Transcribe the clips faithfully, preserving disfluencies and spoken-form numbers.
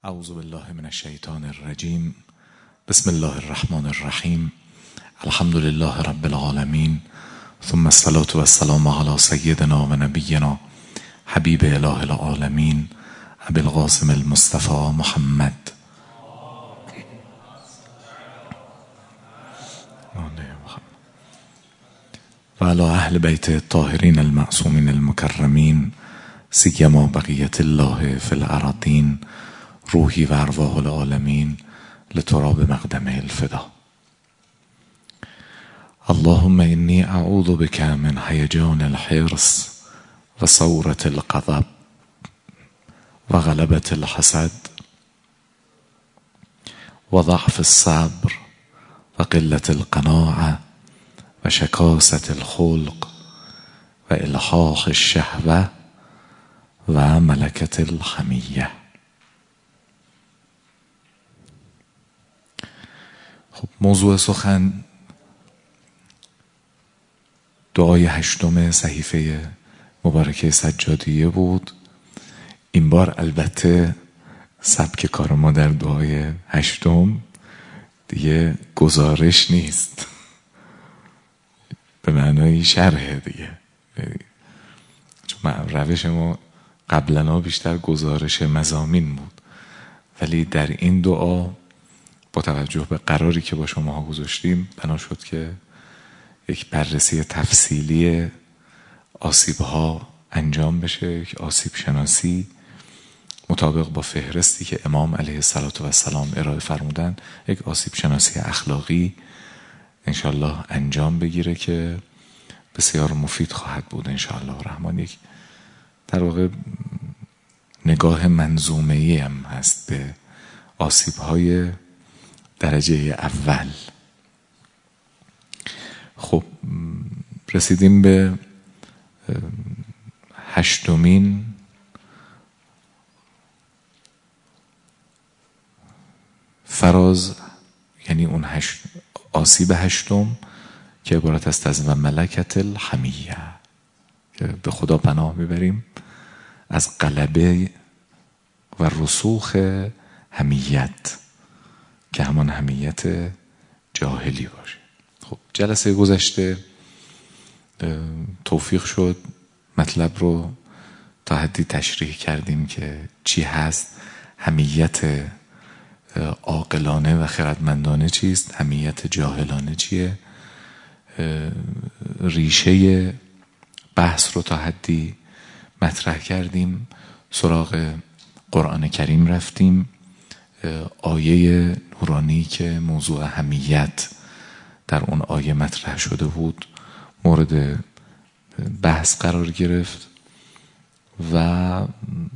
اعوذ بالله من الشیطان الرجیم. بسم الله الرحمن الرحیم. الحمد لله رب العالمین، ثم الصلاة والسلام علی سیدنا و نبینا حبیب اله العالمین ابی القاسم المصطفى محمد و علی اهل بیت الطاهرین المعصومین المکرمین، سیما بقیت الله فی الارضین، روحی و ارواح العالمین لتراب مقدمه الفدا. اللهم انی اعوذ بک من هیجان الحرص و ثورة الغضب و غلبة الحسد و ضعف الصبر و قلة القناعة و شکاسة الخلق و الحاح الشهوة و ملکة الحمیة. خب موضوع سخن دعای هشتم صحیفه مبارکه سجادیه بود. این بار البته سبک کار ما در دعای هشتم دیگه گزارش نیست، به معنای شرح دیگه، چون روش ما قبلا بیشتر گزارش مضامین بود، ولی در این دعا با توجه به قراری که با شما ها گذاشتیم بنا شد که یک بررسی تفصیلی آسیب ها انجام بشه، یک آسیب شناسی مطابق با فهرستی که امام علیه السلام ارائه فرمودن، یک آسیب شناسی اخلاقی انشالله انجام بگیره که بسیار مفید خواهد بود انشالله رحمان. یک در واقع نگاه منظومه‌ای هم هست به آسیب های درجه اول. خب رسیدیم به هشتمین فراز، یعنی اون هشت آسیب هشتم که عبارت است از و ملکة الحمیة، که به خدا پناه میبریم از غلبه و رسوخ حمیت که همان حمیت جاهلی باشه. خب جلسه گذشته توفیق شد مطلب رو تا حدی تشریح کردیم که چی هست حمیت عاقلانه و خردمندانه چیست، حمیت جاهلانه چیه، ریشه بحث رو تا حدی مطرح کردیم، سراغ قرآن کریم رفتیم. آیه نورانی که موضوع حمیت در اون آیه مطرح شده بود مورد بحث قرار گرفت و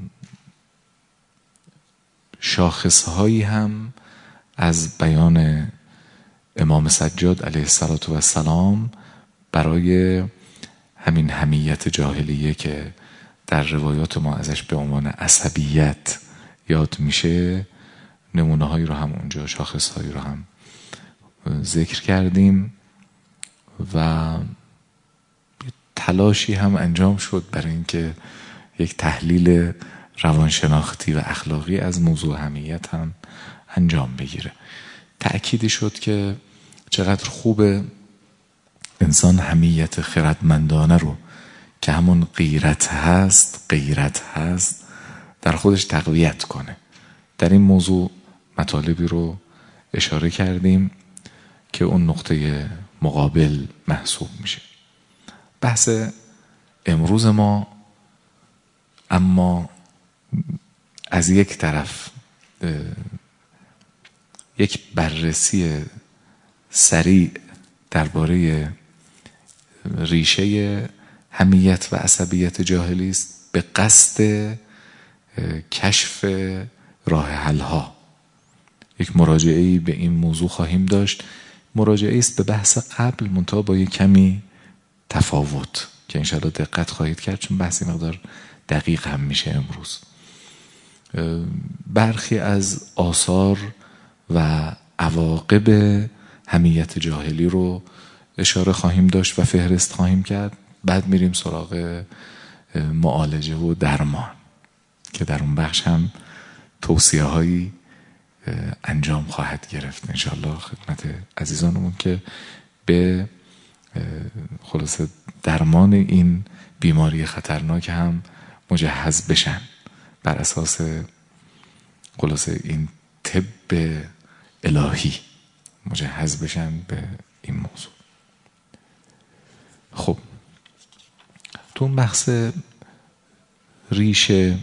شاخصهایی هم از بیان امام سجاد علیه السلام برای همین حمیت جاهلیه که در روایات ما ازش به عنوان عصبیت یاد میشه، نمونه هایی رو هم اونجا، شاخص هایی رو هم ذکر کردیم و تلاشی هم انجام شد برای اینکه یک تحلیل روانشناختی و اخلاقی از موضوع حمیت هم انجام بگیره. تأکیدی شد که چقدر خوبه انسان حمیت خردمندانه رو که همون غیرت هست غیرت هست در خودش تقویت کنه. در این موضوع مطالبی رو اشاره کردیم که اون نقطه مقابل محسوب میشه. بحث امروز ما اما از یک طرف یک بررسی سریع درباره ریشه حمیت و عصبیت جاهلی است به قصد کشف راه حل ها. یک مراجعه‌ای به این موضوع خواهیم داشت، مراجعه است به بحث قبل منتها با یک کمی تفاوت که انشاءالله دقت خواهید کرد چون بحثی مقدار دقیق هم میشه امروز. برخی از آثار و عواقب حمیت جاهلی رو اشاره خواهیم داشت و فهرست خواهیم کرد. بعد میریم سراغ معالجه و درمان که در اون بخش هم توصیه هایی انجام خواهد گرفت انشاءالله خدمت عزیزانمون که به خلاصه درمان این بیماری خطرناک هم مجهز بشن بر اساس خلاصه این طب الهی مجهز بشن به این موضوع. خب تو اون بحث ریشه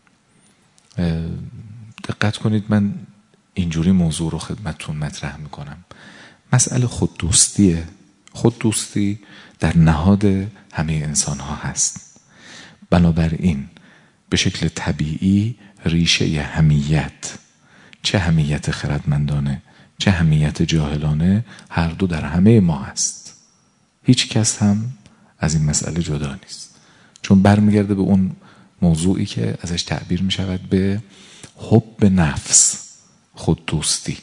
دقت کنید، من اینجوری موضوع رو خدمتتون مطرح میکنم. مسئله خوددوستیه. خوددوستی در نهاد همه انسان ها هست. بنابراین به شکل طبیعی ریشه حمیت، چه حمیت خردمندانه چه حمیت جاهلانه، هر دو در همه ما هست. هیچ کس هم از این مسئله جدا نیست، چون برمیگرده به اون موضوعی که ازش تعبیر می شود به حب نفس، خوددوستی.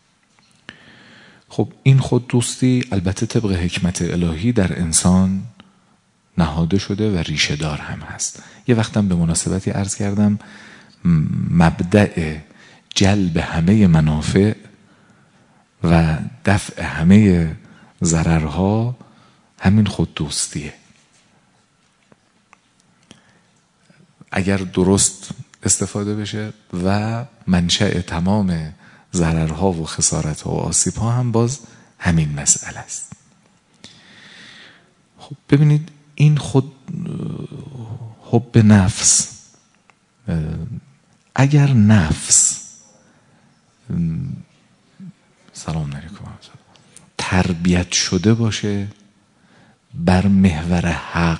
خب این خوددوستی البته طبق حکمت الهی در انسان نهاده شده و ریشه دار هم هست. یه وقتم به مناسبتی عرض کردم مبدأ جلب همه منافع و دفع همه ضررها همین خوددوستیه. اگر درست استفاده بشه و منشأ تمام ضررها و خسارتها و آسیبها هم باز همین مسئله است. خب ببینید این خود حب نفس، اگر نفس سلام علیکم تربیت شده باشه بر محور حق،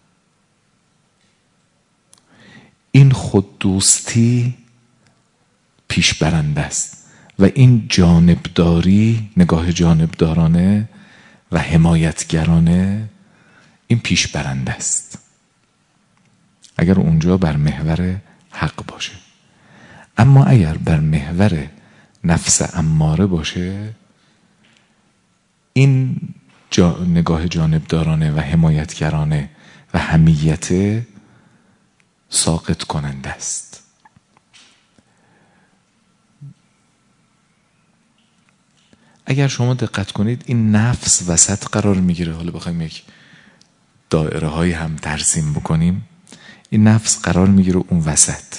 این خوددوستی پیش برنده است و این جانبداری، نگاه جانبدارانه و حمایتگرانه، این پیش برنده است اگر اونجا بر محور حق باشه. اما اگر بر محور نفس اماره باشه، این جا نگاه جانبدارانه و حمایتگرانه و حمیت ساقط کننده است. اگر شما دقت کنید این نفس وسط قرار میگیره. حالا بخوایم یک دایره های هم ترسیم بکنیم، این نفس قرار میگیره اون وسط.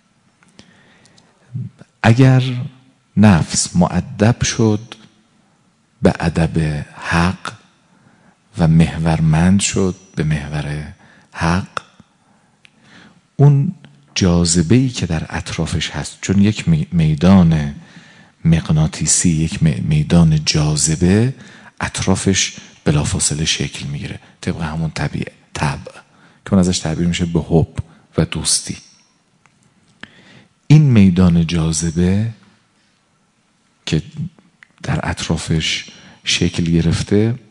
اگر نفس مؤدب شد به ادب حق و محورمند شد به محور حق، اون جاذبه‌ای که در اطرافش هست، چون یک میدان مغناطیسی، یک میدان جاذبه اطرافش بلافاصله شکل میگیره طبق همون طبیعه طبع که اون ازش تعبیر میشه به حب و دوستی. این میدان جاذبه که در اطرافش شکل گرفته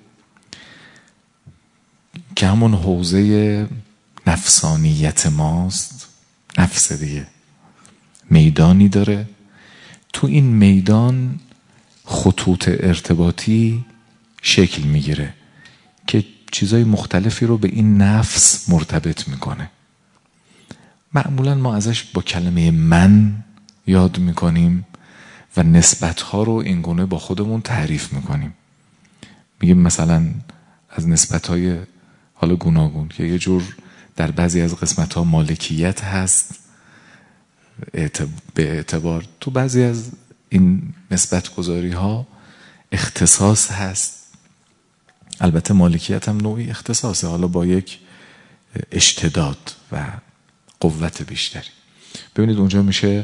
که همون حوزه نفسانیت ماست، نفس دیگه میدانی داره. تو این میدان خطوط ارتباطی شکل میگیره که چیزای مختلفی رو به این نفس مرتبط میکنه. معمولا ما ازش با کلمه من یاد میکنیم و نسبتها رو اینگونه با خودمون تعریف میکنیم. میگیم مثلا از نسبتهای حالا گوناگون که یه جور در بعضی از قسمتها مالکیت هست به اعتبار، تو بعضی از این نسبت گذاری ها اختصاص هست. البته مالکیت هم نوعی اختصاصه، حالا با یک اشتداد و قوت بیشتری. ببینید اونجا میشه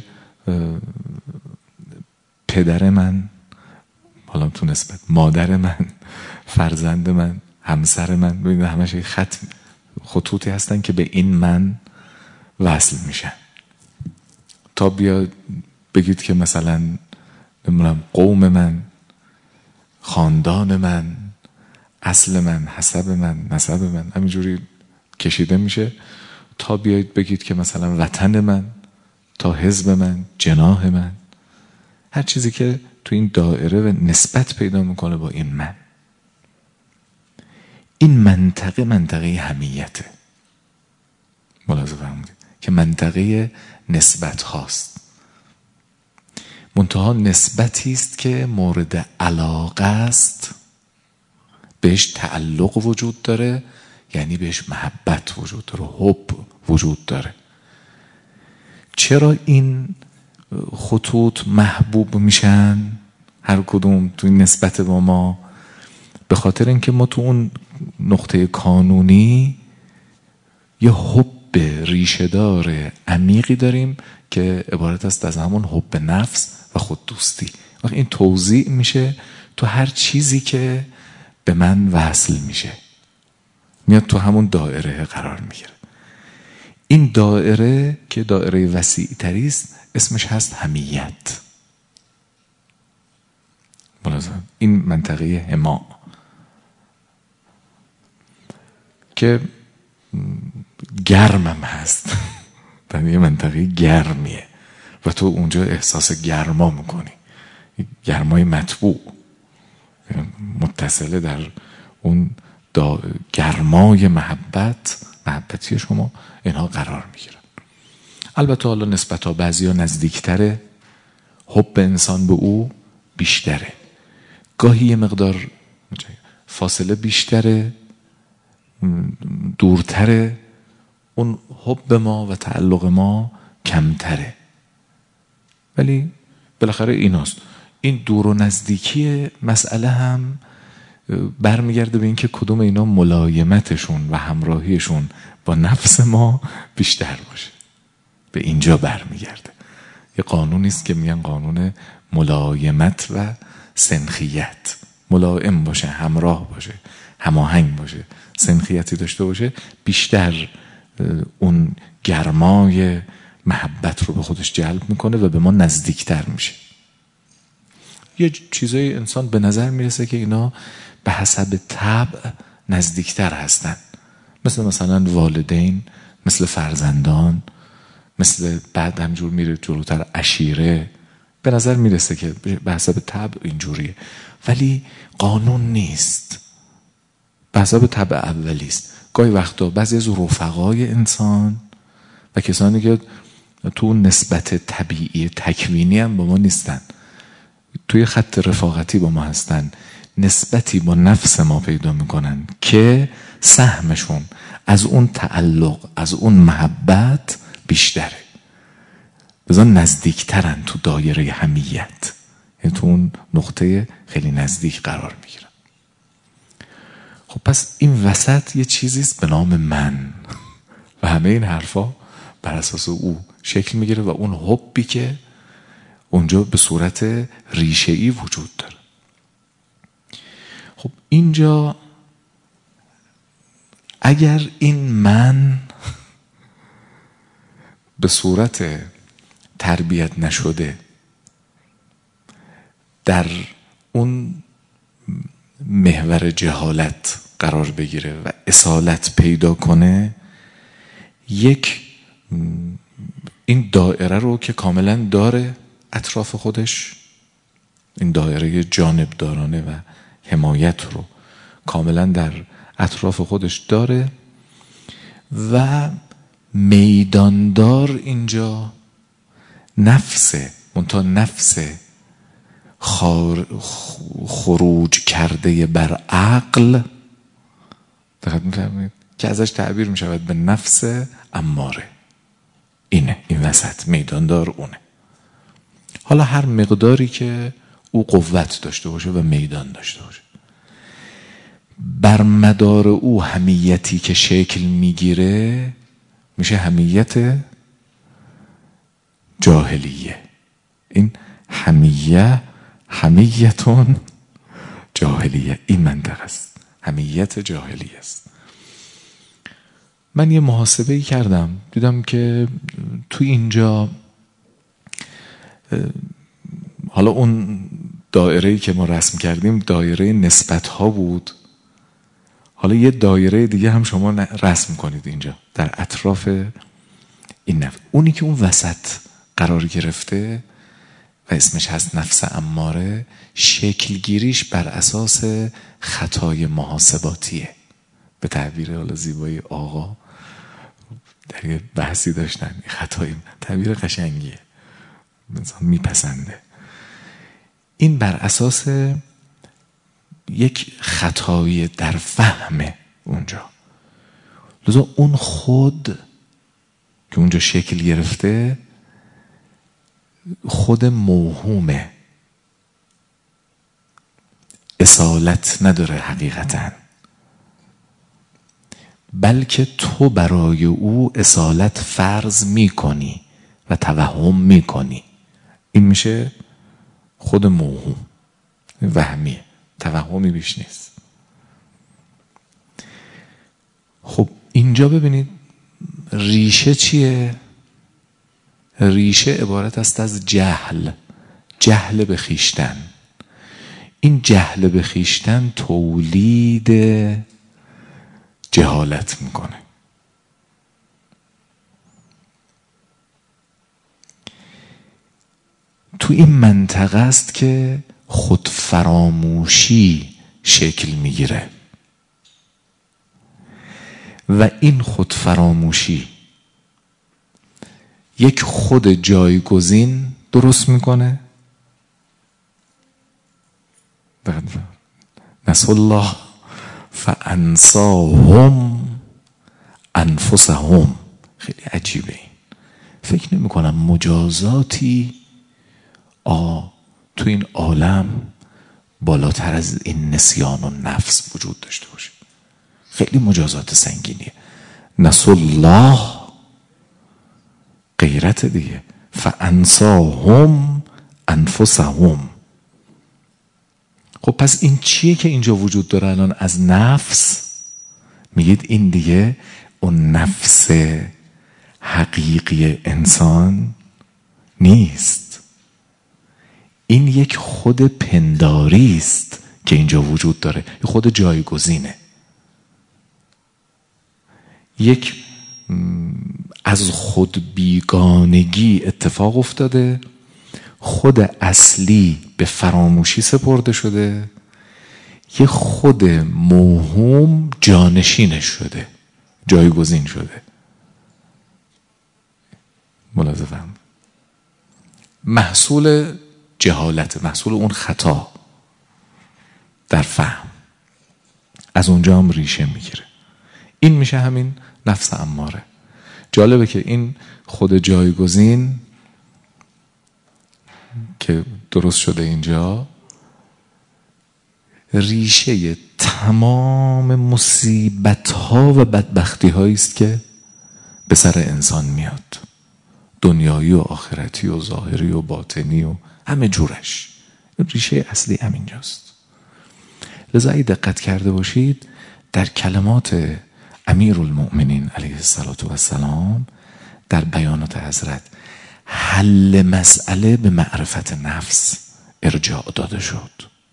پدر من، حالا تو نسبت مادر من، فرزند من، همسر من. ببینید همش خط خطوطی هستن که به این من وصل میشن تا بیاد بگید که مثلا نمیدونم قوم من، خاندان من، اصل من، حسب من، نسب من، همینجوری کشیده میشه تا بیایید بگید که مثلا وطن من، تا حزب من، جناح من، هر چیزی که تو این دایره و نسبت پیدا میکنه با این من. این منطقه منطقه حمیته. ملاحظه فرمودید که منطقه نسبت هاست. منتها نسبتی است که مورد علاقه است، بهش تعلق وجود داره، یعنی بهش محبت وجود داره، حب وجود داره. چرا این خطوط محبوب میشن هر کدوم توی نسبت با ما؟ به خاطر اینکه ما تو اون نقطه کانونی یه حب ریشه داره عمیقی داریم که عبارت است از همون حب نفس و خود دوستی. این توزیع میشه تو هر چیزی که به من وصل میشه، میاد تو همون دایره قرار میگیره. این دایره که دایره وسیع تری است اسمش هست حمیت. ملاحظه این منطقه حما که گرمم هست در یه منطقه گرمیه و تو اونجا احساس گرما میکنی، گرمای مطبوع متصله در اون گرمای محبت محبتی شما اینها قرار میگیرن. البته حالا نسبت ها بعضی ها نزدیکتره، حب انسان به او بیشتره، گاهی یه مقدار فاصله بیشتره، دورتره، اون حب ما و تعلق ما کمتره. ولی بالاخره ایناست. این دور و نزدیکی مسئله هم برمیگرده به اینکه کدوم اینا ملایمتشون و همراهیشون با نفس ما بیشتر باشه. به اینجا برمیگرده. یه قانونی است که میگن قانون ملایمت و سنخیت. ملایم باشه، همراه باشه، هماهنگ باشه، سنخیتی داشته باشه، بیشتر اون گرمای محبت رو به خودش جلب میکنه و به ما نزدیکتر میشه. یه چیزای انسان به نظر میرسه که اینا به حسب طبع نزدیکتر هستن، مثل مثلا والدین، مثل فرزندان، مثل بعد همجور میره جلوتر عشیره. به نظر میرسه که به حسب طبع اینجوریه، ولی قانون نیست، به حسب طبع اولی است. گاهی وقتا بعضی از رفقای انسان و کسانی که تو نسبت طبیعی تکوینی هم با ما نیستن، توی خط رفاقتی با ما هستن، نسبتی با نفس ما پیدا میکنن که سهمشون از اون تعلق، از اون محبت بیشتره، بذار نزدیکترن تو دایره حمیت، یعنی تو اون نقطه خیلی نزدیک قرار میگیرن. خب پس این وسط یه چیزیست به نام من و همه این حرفا بر اساس او شکل میگیره و اون حبی که اونجا به صورت ریشه‌ای وجود داره. خب اینجا اگر این من به صورت تربیت نشده در اون محور جهالت قرار بگیره و اصالت پیدا کنه، یک این دایره رو که کاملا داره اطراف خودش، این دایره جانبدارانه و حمایت رو کاملا در اطراف خودش داره و میداندار اینجا نفسه، منتها نفس خروج کرده بر عقل، دقت می‌فرمایید که ازش تعبیر می‌شود به نفس اماره. اینه این وسط میداندار اونه. حالا هر مقداری که او قوت داشته باشه و میدان داشته باشه، بر مدار او حمیتی که شکل میگیره میشه حمیت جاهلیه. این حمیه حمیتون جاهلیه، این منطقه است، حمیت جاهلیه است. من یه محاسبه کردم، دیدم که تو اینجا حالا اون دایره‌ای که ما رسم کردیم دایره نسبت ها بود، حالا یه دایره دیگه هم شما رسم کنید اینجا در اطراف این نفس. اونی که اون وسط قرار گرفته و اسمش هست نفس اماره، شکل گیریش بر اساس خطای محاسباتیه. به تعبیر حالا زیبای آقا در یه بحثی داشتن، خطای تعبیر قشنگیه، انسان میپسنده. این بر اساس یک خطایی در فهم اونجا. لذا اون خود که اونجا شکل گرفته خود موهومه، اصالت نداره حقیقتاً، بلکه تو برای او اصالت فرض میکنی و توهم میکنی. این میشه خود موهوم، وهمیه، توهمی بیش نیست. خب اینجا ببینید ریشه چیه؟ ریشه عبارت است از جهل، جهل به خویشتن. این جهل به خویشتن تولید جهالت میکنه. تو این منطقه است که خود فراموشی شکل میگیره و این خود فراموشی یک خود جایگزین درست میکنه. نسوا الله فانساهم انفسهم. خیلی عجیبه این. فکر نمی کنم مجازاتی آ تو این عالم بالاتر از این نسیان و نفس وجود داشته باشه. خیلی مجازات سنگینیه. نسوا الله غیرت دیگه، فانساهم انفسهم. خب پس این چیه که اینجا وجود داره الان از نفس؟ میگید این دیگه اون نفس حقیقی انسان نیست، این یک خود پنداری است که اینجا وجود داره، یک خود جایگزینه، یک از خود بیگانگی اتفاق افتاده، خود اصلی به فراموشی سپرده شده، یه خود موهوم جانشینش شده، جایگزین شده. ملاحظه محصول جهالت، محصول اون خطا در فهم، از اونجا هم ریشه میگیره. این میشه همین نفس اماره. جالبه که این خود جایگزین که درست شده اینجا ریشه تمام مصیبت ها و بدبختی هایی است که به سر انسان میاد، دنیایی و آخرتی و ظاهری و باطنی و همه جورش. ریشه اصلی همینجاست. لذا اگه دقت کرده باشید در کلمات امیرالمؤمنین علیه السلام در بیانات حضرت حل مسئله به معرفت نفس ارجاع داده شد.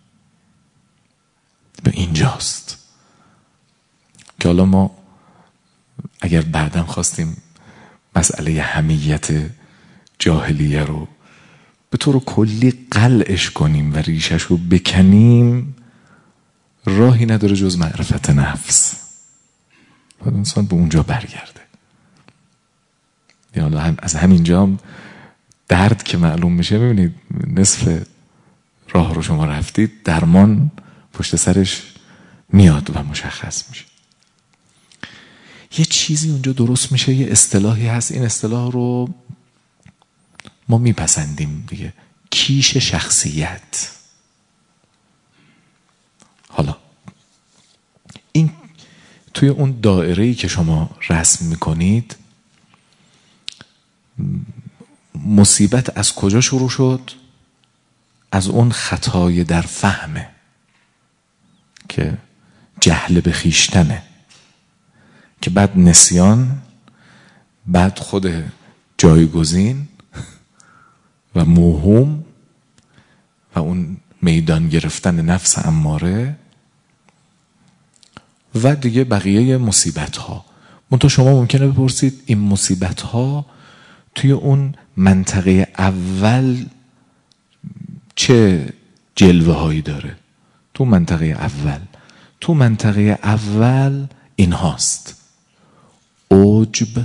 به اینجاست که حالا ما اگر بعداً خواستیم مسئله حمیت جاهلیه رو به طور کلی قلعش کنیم و ریشش رو بکنیم، راهی نداره جز معرفت نفس. باید انسان به اونجا برگرده. یعنی هم از همینجا هم درد که معلوم میشه، ببینید نصف راه رو شما رفتید، درمان پشت سرش میاد و مشخص میشه. یه چیزی اونجا درست میشه، یه اصطلاحی هست، این اصطلاح رو ما میپسندیم دیگه، کیش شخصیت. حالا این توی اون دایره‌ای که شما رسم میکنید، مصیبت از کجا شروع شد؟ از اون خطای در فهمه که جهل به خویشتنه، که بعد نسیان، بعد خود جایگزین و موهوم و اون میدان گرفتن نفس اماره و دیگه بقیه مصیبت ها. منتها شما ممکنه بپرسید این مصیبت ها توی اون منطقه اول چه جلوه هایی داره؟ تو منطقه اول تو منطقه اول این هاست: عجب،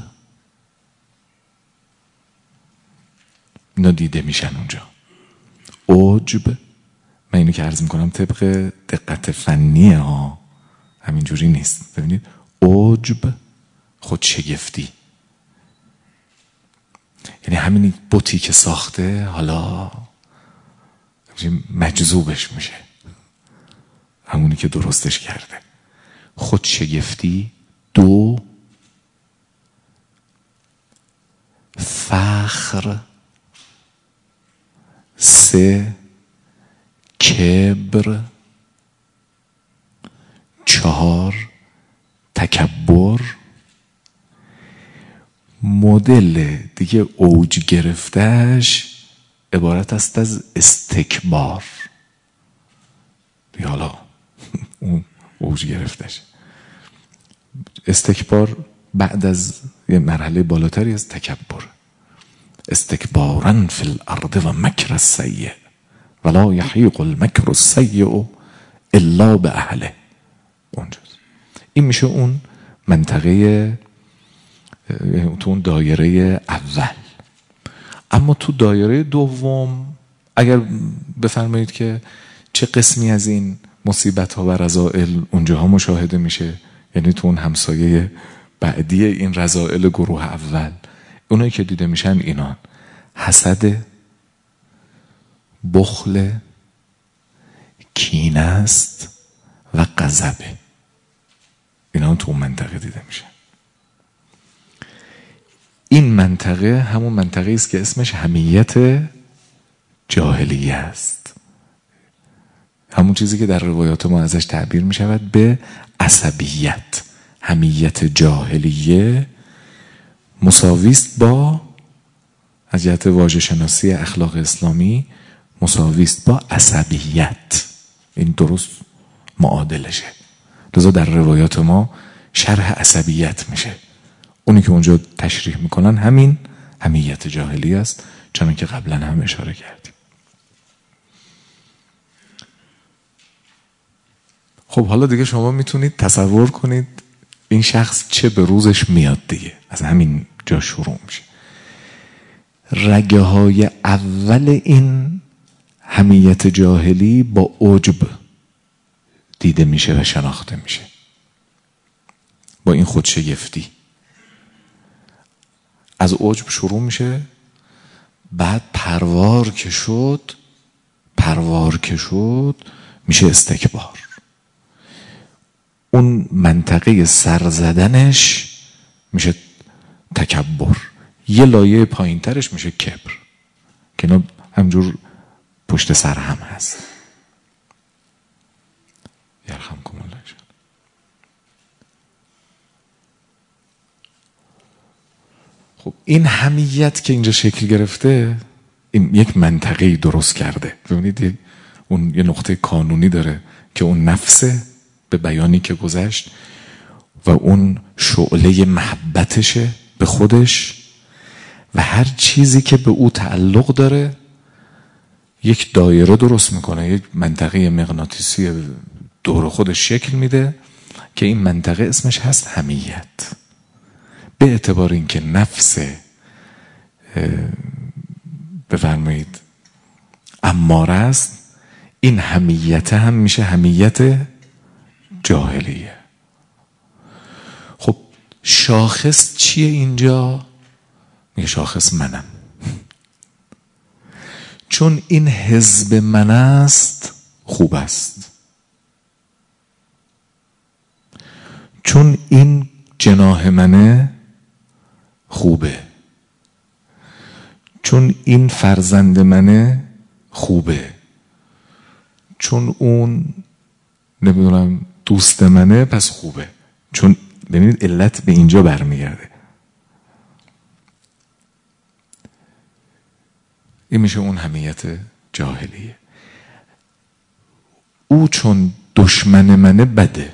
اینا دیده میشن اونجا. عجب، من اینو که عرض میکنم طبق دقت فنیه ها، همینجوری نیست. ببینید عجب خود شگفتی، یعنی همین بتی که ساخته حالا مجذوبش میشه، همونی که درستش کرده. خود شگفتی. دو، فخر. سه، کبر. چهار، تکبر. مدل دیگه اوج گرفتش عبارت است از استکبار. دیگه حالا اون اوج گرفتش. استکبار بعد از یه مرحله بالاتری از تکبر. استکبارا فی الارض و مکر السیء ولا یحیق المکر السیء الا به اهله. اونجاست. این میشه اون منطقه، تو اون دایره اول. اما تو دایره دوم اگر بفرمایید که چه قسمی از این مصیبت ها و رذائل اونجاها مشاهده میشه، یعنی تو اون همسایه بعدی این رذائل گروه اول، اونایی که دیده میشن اینان: حسد، بخل، کینه است و غضب. اینا تو اون منطقه دیده میشه. این منطقه همون منطقه است که اسمش حمیت جاهلیه است، همون چیزی که در روایات ما ازش تعبیر می شود به عصبیت. حمیت جاهلیه مساویست با، از جهت واژه شناسی اخلاق اسلامی، مساویست با عصبیت. این درست معادلشه. لذا در روایات ما شرح عصبیت میشه. اونی که اونجا تشریح میکنن همین حمیت جاهلیه است، چون که قبلا هم اشاره کردیم. خب حالا دیگه شما میتونید تصور کنید این شخص چه به روزش میاد دیگه. از همین جا شروع میشه. رگه های اول این حمیت جاهلی با عجب دیده میشه و شناخته میشه، با این خودشگفتی. از عجب شروع میشه، بعد پروار که شد پروار که شد میشه استکبار. اون منطقه سر زدنش میشه تکبر. یه لایه پایین ترش میشه کبر که اینا همجور پشت سر هم هست. یرحم کن الله. خب این حمیت که اینجا شکل گرفته، این یک منطقه‌ای درست کرده. ببینید اون یه نقطه کانونی داره که اون نفسه به بیانی که گذشت و اون شعله محبتشه به خودش و هر چیزی که به او تعلق داره یک دایره درست میکنه، یک منطقه مغناطیسی دور خودش شکل میده که این منطقه اسمش هست حمیت. به اعتبار اینکه نفس بفرمایید اماره است، این حمیت هم میشه حمیت جاهلیه. خب شاخص چیه اینجا؟ میگه شاخص منم. چون این حزب من است خوب است، چون این جناح منه خوبه، چون این فرزند منه خوبه، چون اون نمیدونم دوست منه پس خوبه. چون ببینید علت به اینجا برمیگرده. این میشه اون حمیت جاهلیه. او چون دشمن منه بده،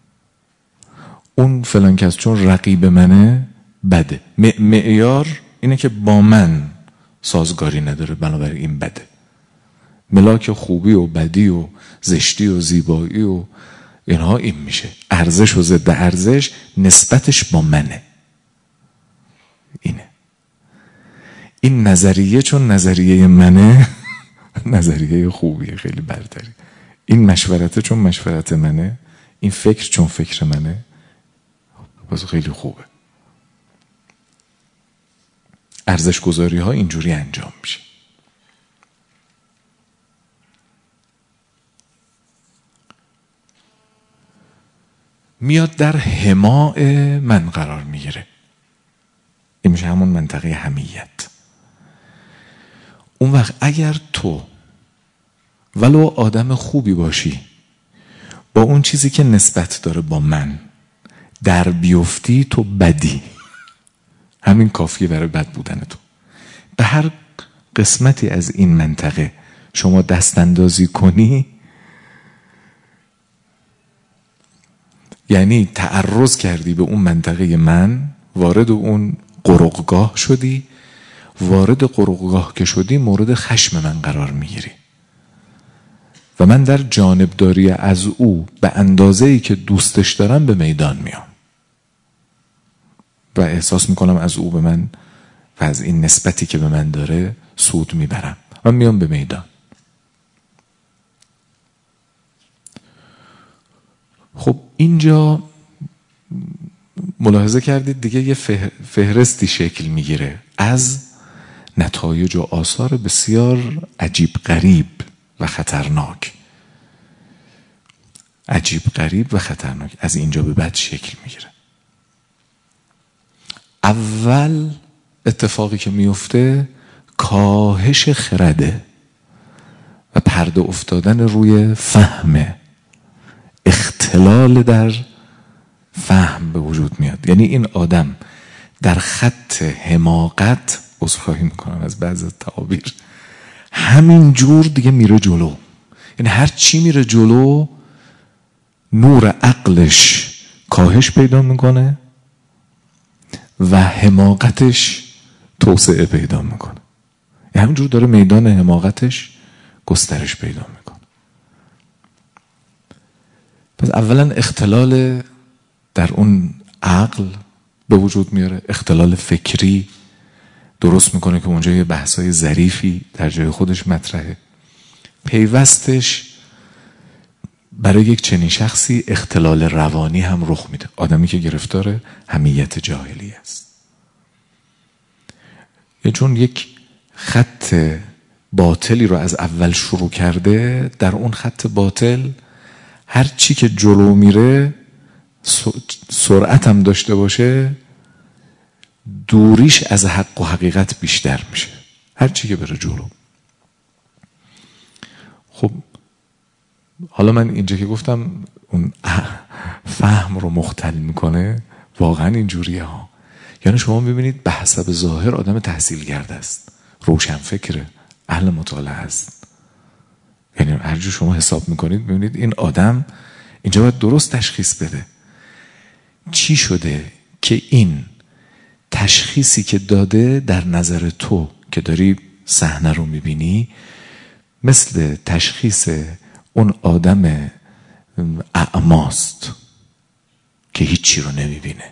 اون فلان کس چون رقیب منه بده. معیار اینه که با من سازگاری نداره، بنابراین این بده. ملاک خوبی و بدی و زشتی و زیبایی و اینها این میشه. ارزش و ضد ارزش نسبتش با منه. اینه. این نظریه چون نظریه منه نظریه خوبیه، خیلی برتری. این مشورته چون مشورت منه، این فکر چون فکر منه، باز خیلی خوبه. ارزش گذاری ها اینجوری انجام میشه. میاد در حماء من قرار میگیره. این میشه همون منطقه حمیت. اون وقت اگر تو ولو آدم خوبی باشی، با اون چیزی که نسبت داره با من در بیفتی، تو بدی. همین کافیه برای بد بودن تو. به هر قسمتی از این منطقه شما دست اندازی کنی، یعنی تعرض کردی به اون منطقه من، وارد اون قرقگاه شدی. وارد قرقگاه که شدی مورد خشم من قرار میگیری و من در جانبداری از او به اندازه‌ای که دوستش دارم به میدان میام و احساس میکنم از او به من و از این نسبتی که به من داره سود میبرم و میام به میدان. خب اینجا ملاحظه کردید دیگه یه فهرستی شکل میگیره از نتایج و آثار بسیار عجیب غریب و خطرناک. عجیب غریب و خطرناک از اینجا به بعد شکل میگیره. اول اتفاقی که میفته کاهش خرده و پرده افتادن روی فهمه، اختلال در فهم به وجود میاد. یعنی این آدم در خط حماقت، عذرخواهی میکنم از بعض تعابیر، همین جور دیگه میره جلو. یعنی هر چی میره جلو نور عقلش کاهش پیدا میکنه و حماقتش توسعه پیدا میکنه. یعنی همینجور داره میدان حماقتش گسترش پیدا میکنه. پس اولا اختلال در اون عقل به وجود میاره، اختلال فکری درست میکنه که اونجا یه بحثای ظریفی در جای خودش مطرحه. پیوستش برای یک چنین شخصی اختلال روانی هم رخ میده. آدمی که گرفتار حمیت جاهلی است، یه چون یک خط باطلی رو از اول شروع کرده، در اون خط باطل هر چی که جلو میره سرعت هم داشته باشه، دوریش از حق و حقیقت بیشتر میشه هر چی که بره جلو. خب حالا من اینجا که گفتم اون فهم رو مختل میکنه، واقعا اینجوریه ها. یعنی شما ببینید به حسب ظاهر آدم تحصیل کرده است، روشن فکره، اهل مطالعه است. یعنی هر جور شما حساب میکنید ببینید این آدم اینجا باید درست تشخیص بده چی شده که این تشخیصی که داده در نظر تو که داری صحنه رو میبینی مثل تشخیص اون آدم اعماست که هیچی رو نمیبینه،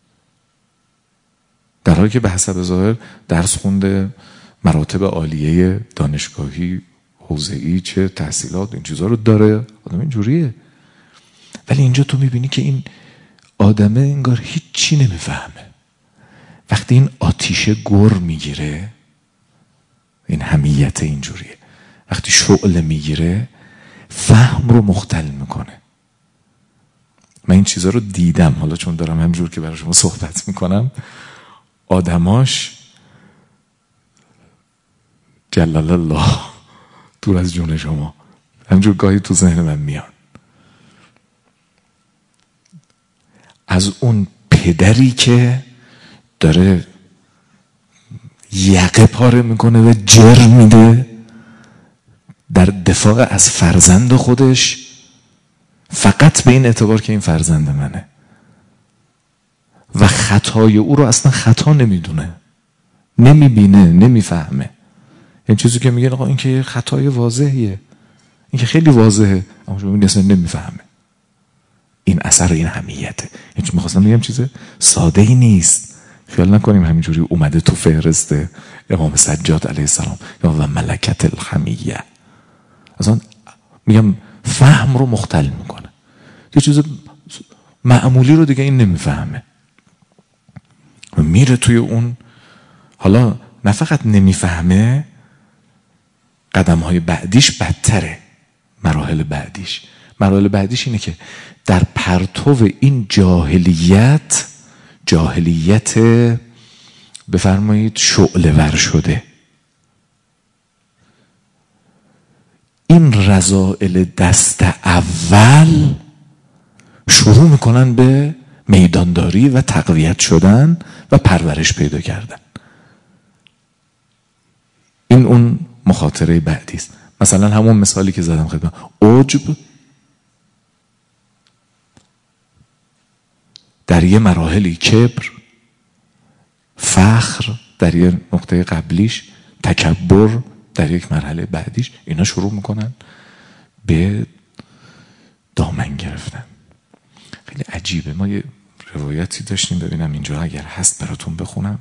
در حالی که به حسب ظاهر درس خونده، مراتب عالیه دانشگاهی، حوزه‌ای، چه تحصیلات، این چیزا رو داره، آدم اینجوریه. ولی اینجا تو میبینی که این آدمه انگار هیچی نمیفهمه. وقتی این آتیشه گر میگیره، این حمیت اینجوریه، وقتی شعله میگیره فهم رو مختل میکنه. من این چیزا رو دیدم، حالا چون دارم همجور که برای شما صحبت میکنم، آدماش جلال الله دور از جون شما همجور گاهی تو ذهن من میان. از اون پدری که داره یقه پاره میکنه و جر میده در دفاع از فرزند خودش، فقط به این اعتبار که این فرزند منه، و خطای او رو اصلا خطا نمیدونه، نمیبینه، نمیفهمه. این چیزی که میگه آقا این که خطای واضحیه، این که خیلی واضحه، اما شما اصلا نمیفهمه. این اثر این حمیته. یعنی میخواستم بگم چیز ساده ای نیست. خیال نکنیم همینجوری اومده تو فهرست امام سجاد علیه السلام یا و ملکت الحمیه. اصلا میگم فهم رو مختل میکنه. یه چیز معمولی رو دیگه این نمیفهمه، میره توی اون. حالا نه فقط نمیفهمه، قدم های بعدیش بدتره. مراحل بعدیش مراحل بعدیش اینه که در پرتو این جاهلیت جاهلیت بفرمایید شعله ور شده، این رذائل دست اول شروع میکنن به میدانداری و تقویت شدن و پرورش پیدا کردن. این اون مخاطره بعدی است. مثلا همون مثالی که زدم خدمت، عجب در یه مراحلی، کبر، فخر در یه نقطه قبلیش، تکبر در یک مرحله بعدیش، اینا شروع میکنن به دامن گرفتن. خیلی عجیبه. ما یه روایتی داشتیم، ببینم اینجا اگر هست براتون بخونم.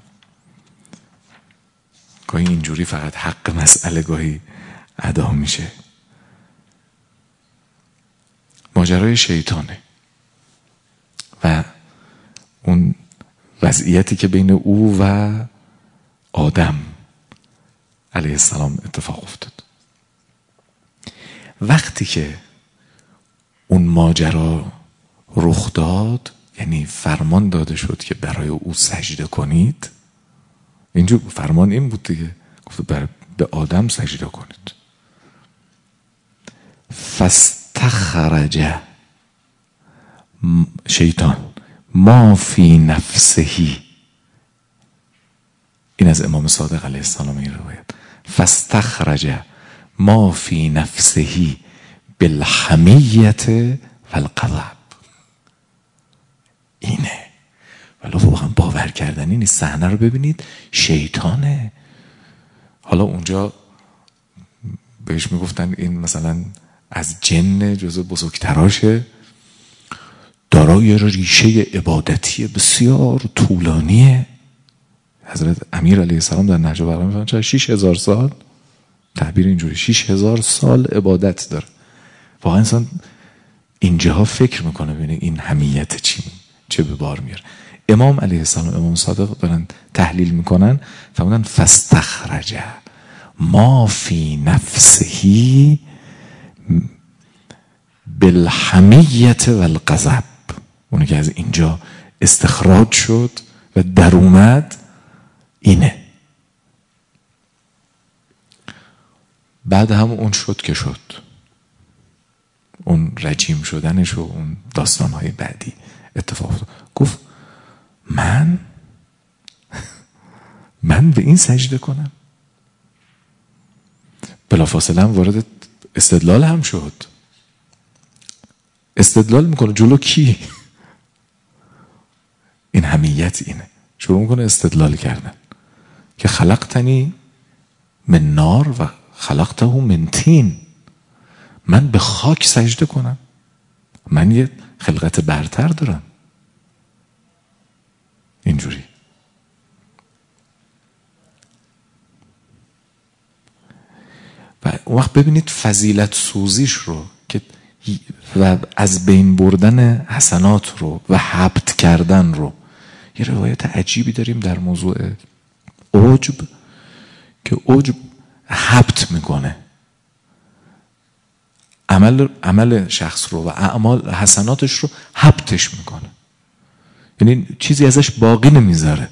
گاهی اینجوری فقط حق مسئله گاهی ادا میشه. ماجرای شیطانه و اون وضعیتی که بین او و آدم علیه السلام اتفاق افتاد. وقتی که اون ماجرا رخ داد، یعنی فرمان داده شد که برای او سجده کنید، اینجور فرمان این بود دیگه، گفت بر به آدم سجده کنید. فاستخرج شیطان ما فی نفسهی، این از امام صادق علیه السلام این روایت، فاستخرج ما فی نفسهی بالحمیت والغضب. اینه ولی واقعا باور کردنی نیست. صحنه رو ببینید، شیطانه. حالا اونجا بهش میگفتن این مثلا از جن جزو بزرگتراشه، دارای ریشه عبادتی بسیار طولانیه. حضرت امیر علیه السلام در نهج البلاغه میفرمایند چرا شش هزار سال، تعبیر اینجوری، شش هزار سال عبادت داره. واقعا انسان اینجاها فکر میکنه ببینه این حمیت چی چه به بار میاره. امام علیه السلام، امام صادق دارن تحلیل میکنن، فرمودن فاستخرج ما فی نفسه بالحمیت والغضب. اونی که از اینجا استخراج شد و در اومد اینه. بعد هم اون شد که شد، اون رجیم شدنش و اون داستانهای بعدی اتفاق افتاد. گفت من من به این سجده کنم؟ بلافاصله هم وارد استدلال هم شد. استدلال میکنه جلو کی؟ این حمیت اینه. شروع میکنه استدلال کردن که خلقتنی من نار و خلقته من طین. من به خاک سجده کنم؟ من یه خلقت برتر دارم. اینجوری. و اون وقت ببینید فضیلت سوزیش رو که و از بین بردن حسنات رو و حبط کردن رو. یه روایت عجیبی داریم در موضوع عجب که عجب حبط میکنه عمل عمل شخص رو و اعمال حسناتش رو حبطش میکنه، یعنی چیزی ازش باقی نمیذاره.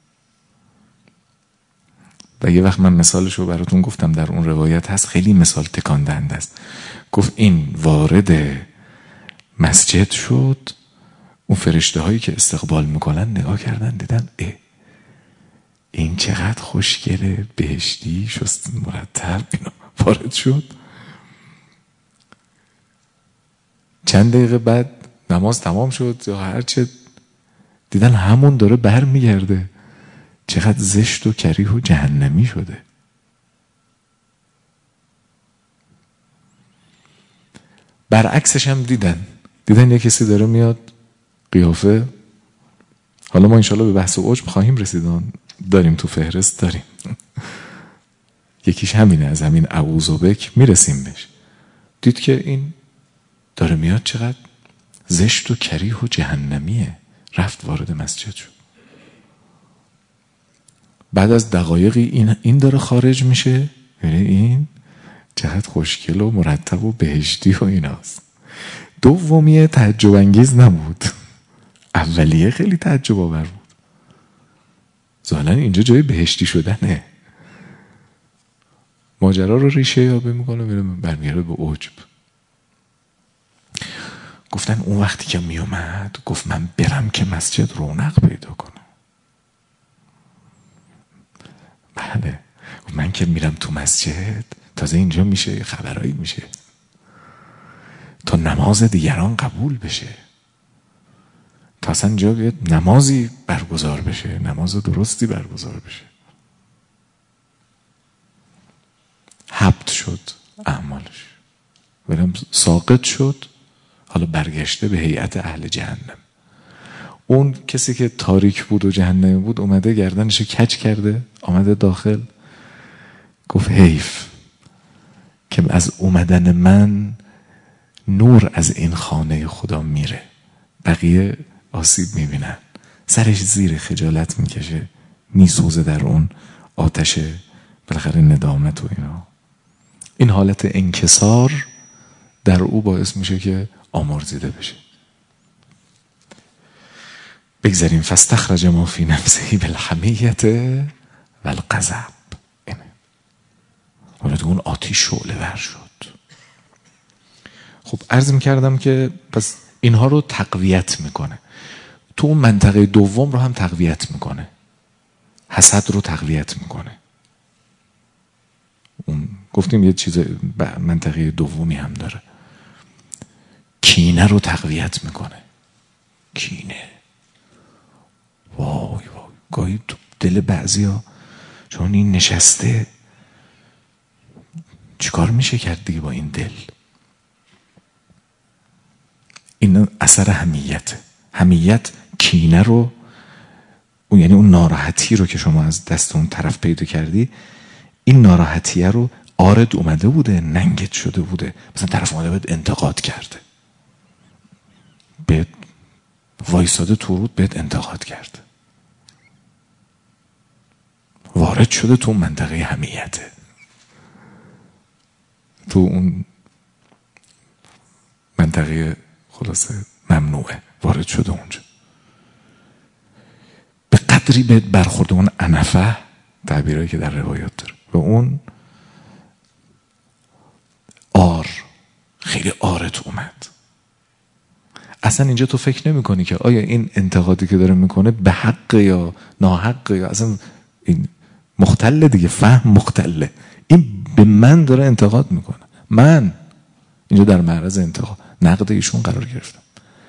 و یه وقت من مثالش رو براتون گفتم، در اون روایت هست، خیلی مثال تکان دهنده است. گفت این وارد مسجد شد، اون فرشته هایی که استقبال میکنن نگاه کردن، دیدن اه این چقدر خوشگله، بهشتی، شست مرتب، اینا وارد شد. چند دقیقه بعد نماز تمام شد یا هرچه، دیدن همون داره بر میگرده، چقدر زشت و کریه و جهنمی شده. برعکسش هم دیدن دیدن یه کسی داره میاد قیافه. حالا ما انشالله به بحث عجب خواهیم رسیدن، داریم تو فهرست داریم. یکیش همینه، از همین اعوذ بک میرسیم بهش. دید که این داره میاد چقدر زشت و کریه و جهنمیه، رفت وارد مسجد شد. بعد از دقایقی این این داره خارج میشه، یعنی این چقدر خوشگل و مرتب و بهشتی و ایناست. دومیه تعجب انگیز نبود، اولیه خیلی تعجب آور بود. ظاهراً اینجا جای بهشتی شدنه. ماجرا رو ریشه یابی میکنه، میره برمیگرده به عجب. گفتن اون وقتی که میومد گفت من برم که مسجد رونق پیدا کنه. بله، من که میرم تو مسجد تازه اینجا میشه خبرایی میشه تا نماز دیگران قبول بشه، تا اصلا اینجا بیاد نمازی برگزار بشه، نماز درستی برگزار بشه. حبط شد اعمالش، برم ساقط شد، حالا برگشته به هیئت اهل جهنم. اون کسی که تاریک بود و جهنمی بود اومده گردنشو کج کرده، آمده داخل، گفت حیف که از اومدن من نور از این خانه خدا میره، بقیه آسیب میبینن. سرش زیر خجالت میکشه، میسوزه در اون آتش بالاخره ندامت و اینا. این حالت انکسار در او باعث میشه که آمرزیده بشه. بگذاریم فاستخرج ما فی نفسه بالحمیة والغضب. اینه حالا اون آتش شعله ور شد. خب عرض میکردم که پس اینها رو تقویت میکنه، تو اون منطقه دوم رو هم تقویت میکنه، حسد رو تقویت میکنه. اون گفتیم یه چیز منطقه دومی هم داره، کینه رو تقویت میکنه. کینه وای وای، گاهی تو دل بعضیا چون این نشسته چیکار میشه کرد دیگه با این دل؟ این اثر حمیته. حمیت کینه رو، اون یعنی اون ناراحتی رو که شما از دست اون طرف پیدا کردی، این ناراحتیه رو آرد اومده بوده، ننگت شده بوده، مثلا طرف اومده بهت انتقاد کرده، بهت وایساده تو رود بهت انتقاد کرده، وارد شده تو منطقه حمیته، تو اون منطقه خلاصه ممنوعه، وارد شده اونجا. به قدری بهت برخورده اون انفه، تعبیرهایی که در روایات داره، به اون آر، خیلی آرت اومد. اصلا اینجا تو فکر نمی کنی که آیا این انتقادی که داره میکنه به حق یا ناحق، یا اصلا این مختله دیگه، فهم مختله. این به من داره انتقاد میکنه، من اینجا در معرض انتقاد نقد ایشون قرار گرفتم.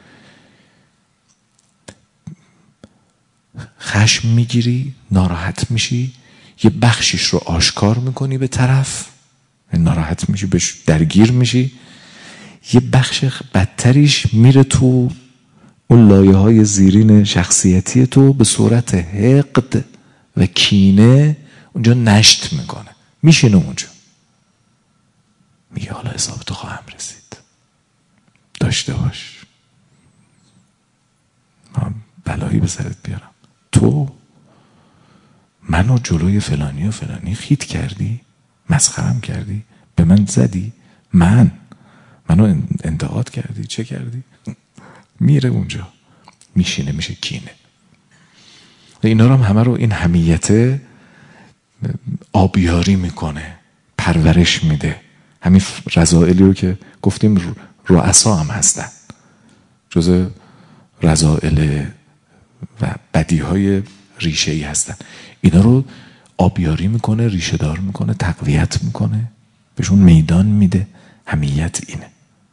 خشم میگیری، ناراحت میشی، یه بخشیش رو آشکار میکنی به طرف، ناراحت میشی، بهش درگیر میشی، یه بخش بدتریش میره تو اون لایه های زیرین شخصیتی تو، به صورت حقد و کینه اونجا نشت میکنه، میشینه اونجا، میگه حالا حساب تو خواهم رسید، داشته باش، من بلایی به سرت بیارم. تو منو جلوی فلانی و فلانی خیت کردی، مسخرم کردی، به من زدی، من منو انتقاد کردی، چه کردی؟ میره اونجا، میشینه، میشه کینه. و اینا رو هم همه رو این حمیته آبیاری میکنه، پرورش میده. همین رذائلی رو که گفتیم رؤسا هم هستن، جزء رذائل و بدیهای ریشه‌ای هستن. اینا رو آبیاری میکنه، ریشه دار میکنه، تقویت میکنه، بهشون میدان میده. حمیت اینه.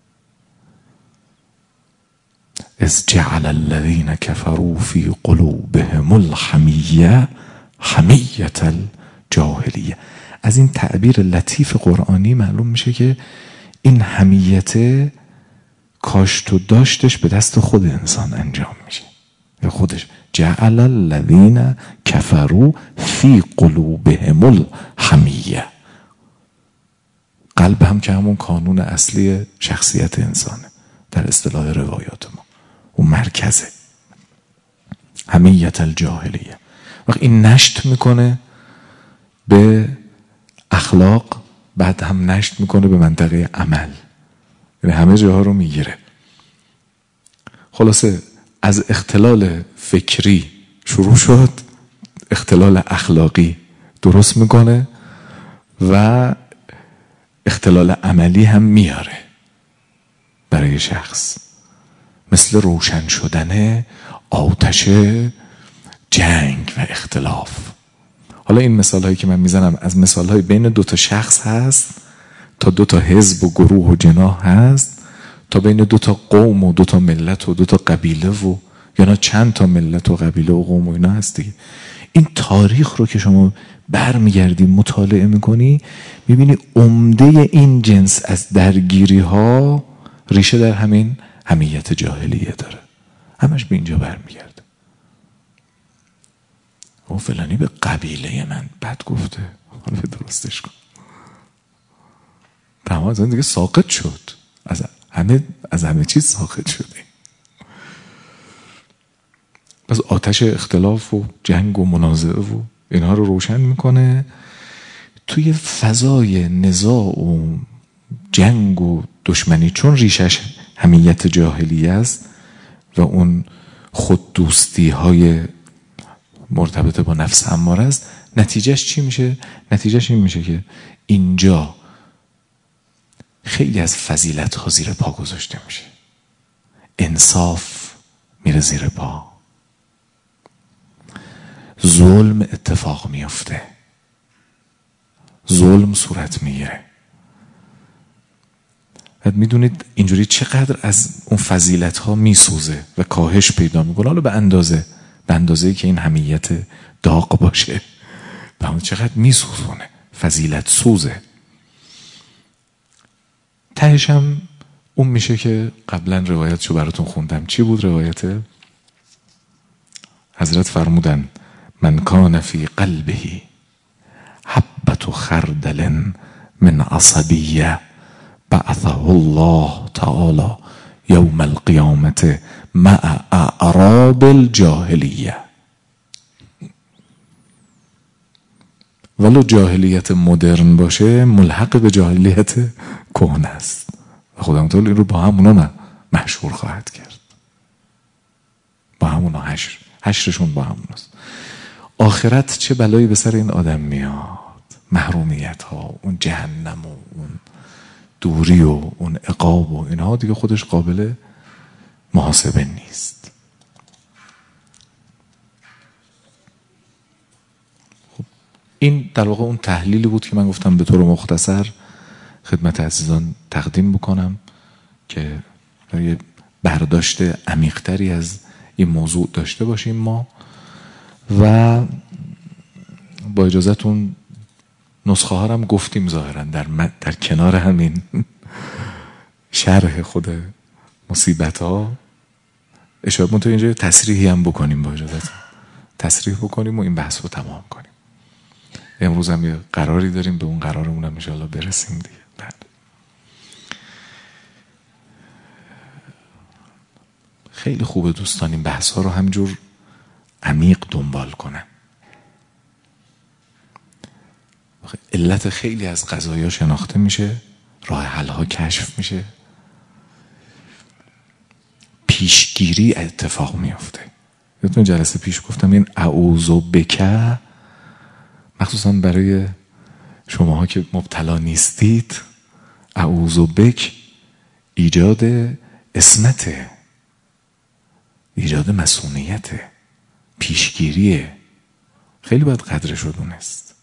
اذ جعل الذين كفروا في قلوبهم الحمیة حمیة الجاهلیه. از این تعبیر لطیف قرآنی معلوم میشه که این حمیت کاشت و داشتش به دست خود انسان انجام میشه، به خودش. جعل الذين كفروا في قلوبهم الحمیة. قلب هم که همون کانون اصلی شخصیت انسانه در اصطلاح روایات ما، اون مرکزه. حمیت الجاهلیه. وقت این نشت میکنه به اخلاق، بعد هم نشت میکنه به منطقه عمل، یعنی همه جاها رو میگیره. خلاصه از اختلال فکری شروع شد، اختلال اخلاقی درست میکنه و اختلال عملی هم میاره برای شخص، مثل روشن شدن آتش جنگ و اختلاف. حالا این مثال هایی که من میزنم از مثال های بین دو تا شخص هست، تا دو تا حزب و گروه و جناح هست، تا بین دو تا قوم و دو تا ملت و دو تا قبیله و یا نه چند تا ملت و قبیله و قوم و اینا هست دیگه. این تاریخ رو که شما برمیگردی مطالعه میکنی، میبینی عمده این جنس از درگیری ها ریشه در همین حمیت جاهلیه داره، همش به اینجا برمیگرده. او فلانی به قبیله من بد گفته، حالا درستش کن. تمام از این دیگه ساقط شد، از همه از همه چیز ساقط شده. پس آتش اختلاف و جنگ و منازعه و اینها رو روشن میکنه. توی فضای نزاع و جنگ و دشمنی، چون ریشش حمیت جاهلی است و اون خود دوستی های مرتبط با نفس اماره است، نتیجهش چی میشه؟ نتیجهش این میشه که اینجا خیلی از فضیلت ها زیر پا گذاشته میشه، انصاف میره زیر پا، ظلم اتفاق میفته، ظلم صورت میگیره. میدونید اینجوری چقدر از اون فضیلت ها میسوزه و کاهش پیدا میکنه. حالا به اندازه به اندازه‌ای که این حمیت داغ باشه، به اون چقدر میسوزونه، فضیلت سوزه. تهش هم اون میشه که قبلا روایتشو براتون خوندم. چی بود روایت؟ حضرت فرمودن من کان فی قلبه حبة خردل من عصبیه بعثه الله تعالی یوم القیامت مع اعراب الجاهلیه. ولو جاهلیت مدرن باشه ملحق به جاهلیت کهنه است و خدا متعال این رو با همونا محشور خواهد کرد، با همونا حشر، حشرشون با هموناست. آخرت چه بلایی به سر این آدم میاد، محرومیت ها، اون جهنم و اون دوری و اون عقاب و اینها دیگه خودش قابل محاسبه نیست. خب این در واقع اون تحلیلی بود که من گفتم به طور مختصر خدمت عزیزان تقدیم بکنم که یه برداشت عمیق‌تری از این موضوع داشته باشیم ما. و با اجازهتون نسخه ها هم گفتیم ظاهرا در, در کنار همین شرح خود مصیبت ها اشاره من تو اینجا تصریحی هم بکنیم، با اجازهتون تصریح بکنیم و این بحث رو تمام کنیم. امروز هم یه قراری داریم، به اون قرارمون هم انشاءالله برسیم دیگه. بعد خیلی خوبه دوستان این بحث ها رو همجور عمیق دنبال کنن. علت خیلی از قضایا شناخته میشه، راه حل ها کشف میشه، پیشگیری اتفاق میفته. یادتون جلسه پیش گفتم این اعوذ بک مخصوصا برای شماها که مبتلا نیستید، اعوذ بک ایجاد عصمته، ایجاد مسئولیته، پیشگیریه، خیلی باید قدرش رو دونست.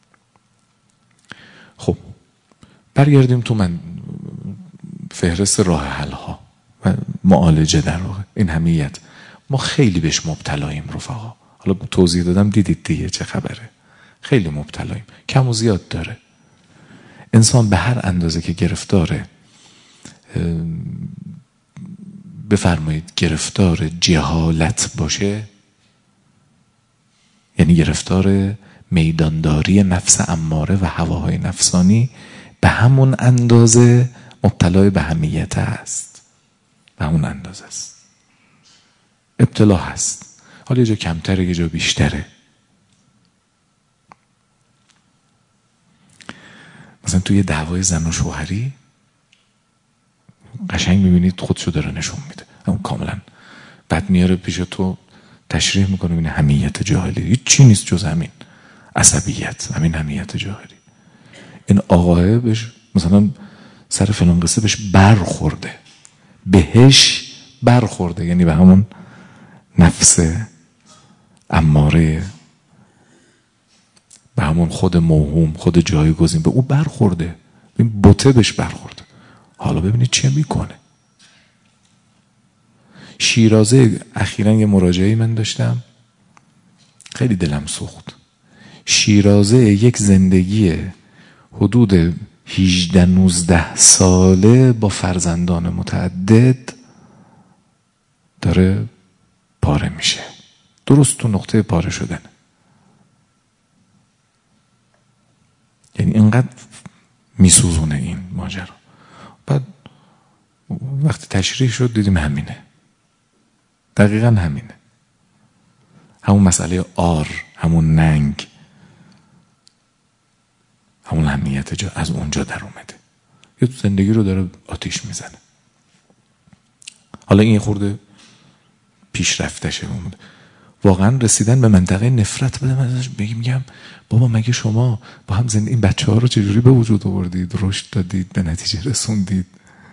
خب برگردیم تو من فهرست راه حل ها و معالجه. در واقع این حمیت ما خیلی بهش مبتلاییم رفقا. حالا توضیح دادم دیدید دیگه چه خبره، خیلی مبتلاییم، کم و زیاد داره. انسان به هر اندازه که گرفتاره، بفرمایید گرفتار جهالت باشه، یعنی گرفتار میدانداری نفس اماره و هواهای نفسانی، به همون اندازه مبتلای به حمیت است، به همون اندازه است. ابتلا هست، حالا یه جا کمتره یه جا بیشتره. مثلا توی دعوای زن و شوهری قشنگ میبینید خودشو داره نشون میده، اون کاملا بعد میاره پیش تو تشریح میکنه، این حمیت جاهلی هیچ چی نیست جز همین عصبیت، همین حمیت جاهلی. این آقاه بهش مثلا سر فلان قصه بهش برخورده، بهش برخورده، یعنی به همون نفس اماره، به همون خود موهوم، خود جایگزین، به او برخورده، این بوته بهش برخورده. حالا ببینید چه میکنه. شیرازه اخیراً یه مراجعه من داشتم خیلی دلم سوخت. شیرازه یک زندگی حدود هجده نوزده ساله با فرزندان متعدد داره پاره میشه، درست تو نقطه پاره شدن. یعنی اینقدر میسوزونه این ماجرا. بعد وقتی تشریح شد دیدیم همینه، دقیقا همینه، همون مسئله آر، همون ننگ، همون حمیت جا از اونجا در اومده. یه زندگی رو داره آتیش میزنه. حالا این خورده پیشرفتشه. واقعا رسیدن به منطقه نفرت بده من بگیم میگم بابا مگه شما با هم زندگی این بچه ها رو چجوری به وجود آوردید، رشد دادید، به نتیجه رسوندید؟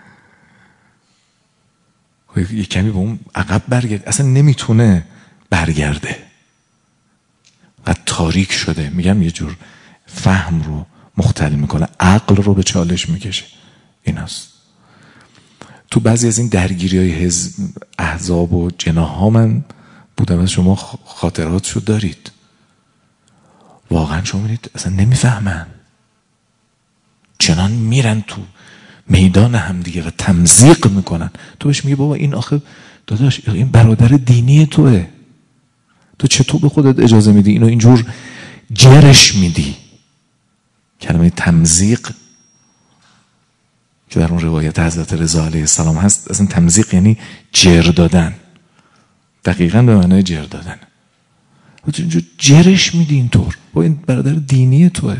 یه کمی به اون عقب برگرد، اصلا نمیتونه برگرده و تاریک شده. میگم یه جور فهم رو مختل میکنه، عقل رو به چالش میکشه. این هست تو بعضی از این درگیری های حزب احزاب و جناح ها من بودم، از شما خاطرات شو دارید. واقعا شما میدید اصلا نمیفهمن، چنان میرن تو میدان هم دیگه و تمزیق میکنن. تو بهش میگه بابا این آخه داداش این برادر دینی توه، تو چطور به خودت اجازه میدی اینو اینجور جرش میدی؟ کلمه تمزیق که در اون روایت حضرت رضا علیه السلام هست، اصلا تمزیق یعنی جر دادن، دقیقاً به معنای جر دادن. اینجور جرش میدی اینطور، با این برادر دینی توه.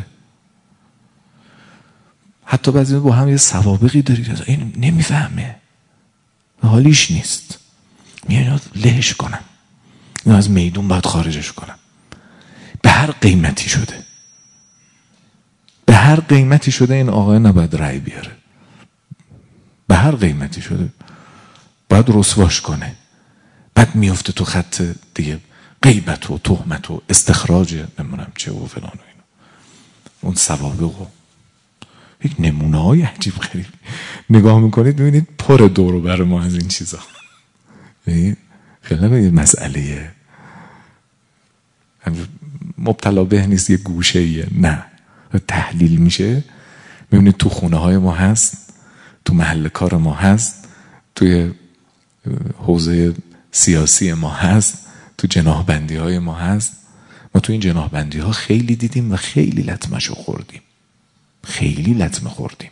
حتی بعضی با هم یه سوابقی دارید، این نمیفهمه، حالیش نیست، میان لهش کنم، اینو از میدون باید خارجش کنم. به هر قیمتی شده، به هر قیمتی شده این آقای نباید رأی بیاره، به هر قیمتی شده باید رسواش کنه. بعد میفته تو خط دیگه غیبت و تهمت و استخراج نمونم چه و فلان و اینو، اون سوابق و یک نمونه های عجیب غریب نگاه میکنید میبینید پر دور و بر ما از این چیزا. خیلی به مسئله مبتلا به نیست، یه گوشه ایه، نه تحلیل میشه. میبینید تو خونه های ما هست، تو محل کار ما هست، توی حوزه سیاسی ما هست، تو جناح بندی های ما هست. ما تو این جناح بندی ها خیلی دیدیم و خیلی لطمشو خوردیم، خیلی لطمه خوردیم.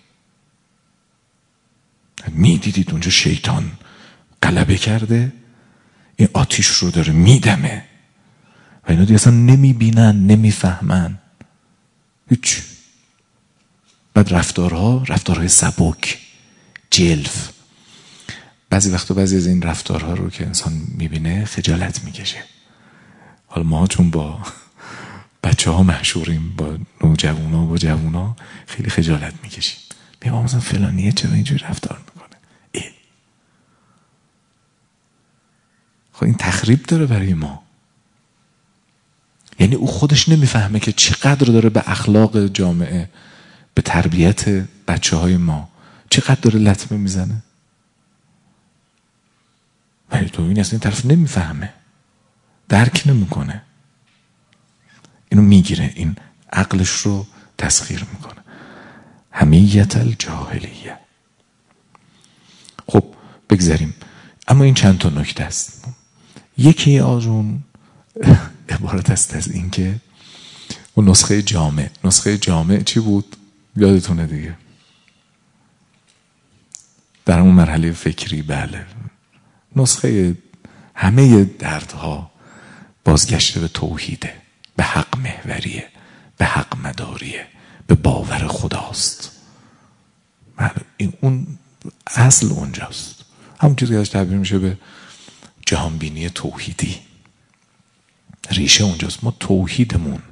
میدیدید اونجا شیطان غلبه کرده، این آتیش رو داره میدمه و اینا دیگه اصلا نمیبینن، نمیفهمن هیچ. بعد رفتارها رفتارهای سبک، جلف. بعضی وقتا بعضی از این رفتارها رو که انسان میبینه خجالت میکشه. حالا ما چون با بچه ها محشوریم، با نوجوانا با جوانا خیلی خجالت میکشیم. میگم مثلا فلانیه چرا اینجوری رفتار میکنه؟ ای. خب این تخریب داره برای ما. یعنی او خودش نمیفهمه که چقدر داره به اخلاق جامعه، به تربیت بچه های ما چقدر داره لطمه میزنه. ولی تو این اصلا این طرف نمیفهمه، درک نمیکنه، اینو میگیره، این عقلش رو تسخیر میکنه. حمیت الجاهلیه. خب بگذاریم، اما این چند تا نکته است. یکی از اون عبارت است از این که اون نسخه جامع، نسخه جامع چی بود؟ یادتونه دیگه، در اون مرحله فکری بله نسخه همه دردها بازگشته به توحیده، به حق محوریه، به حق مداریه، به باور خداست. این اون اصل اونجاست، همون چیزی که ازش تعبیر میشه به جهانبینی توحیدی. ریشه اونجاست. ما توحیدمون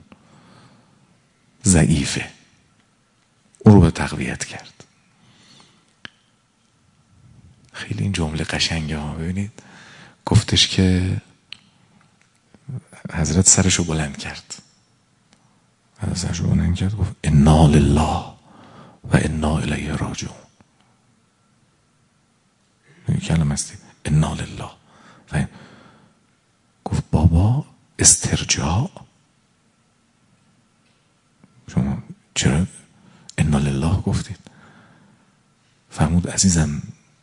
ضعیفه، اون رو به تقویت کرد. خیلی این جمله قشنگه ها. ببینید گفتش که حضرت سرشو بلند کرد، حضرت سرشو بلند کرد گفت انا لله و انا الیه راجعون. این کلمه است انا لله. و گفت بابا استرجاع، شما چرا انا لله گفتید؟ فرمود عزیزم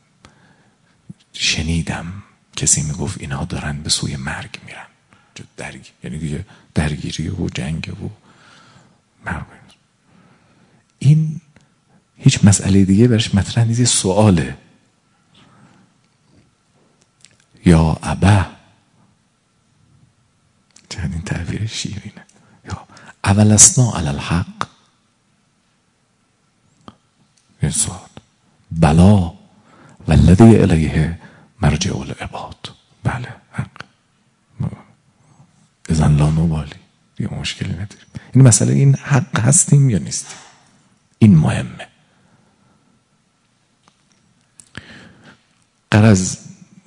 شنیدم کسی میگفت اینها دارن به سوی مرگ میرن، درگیر یعنی دیگه درگیری و جنگ و مرگ. این هیچ مسئله دیگه برش مطرح نیست، سواله. یا ابا، چند این تعبیر شیرینه، یا اولسنا علی الحق. این سوال بلا والذی الیه مرجع العباد. بله حق، اذن لا نبالی، دیگه مشکلی نداریم. این مسئله این حق هستیم یا نیستیم، این مهمه. غرض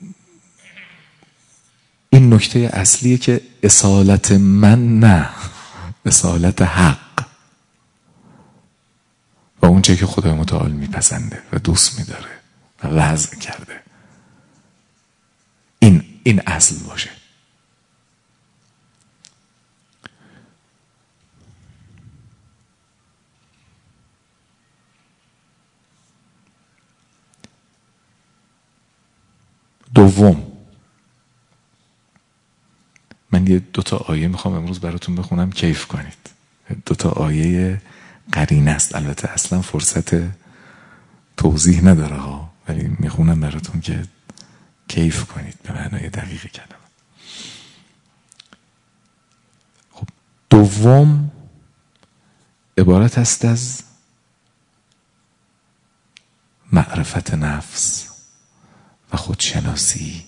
این نکته اصلیه که اصالت من نه، اصالت حق و اون چه که خدای متعال میپسنده و دوست میداره و وضع کرده، این این اصل باشه. دوم، من یه دوتا آیه میخوام امروز براتون بخونم کیف کنید. دوتا آیه قرینه است، البته اصلا فرصت توضیح نداره ها، ولی میخونم براتون که کیف کنید به معنای دقیق کلمه. خب دوم عبارت است از معرفت نفس و خودشناسی،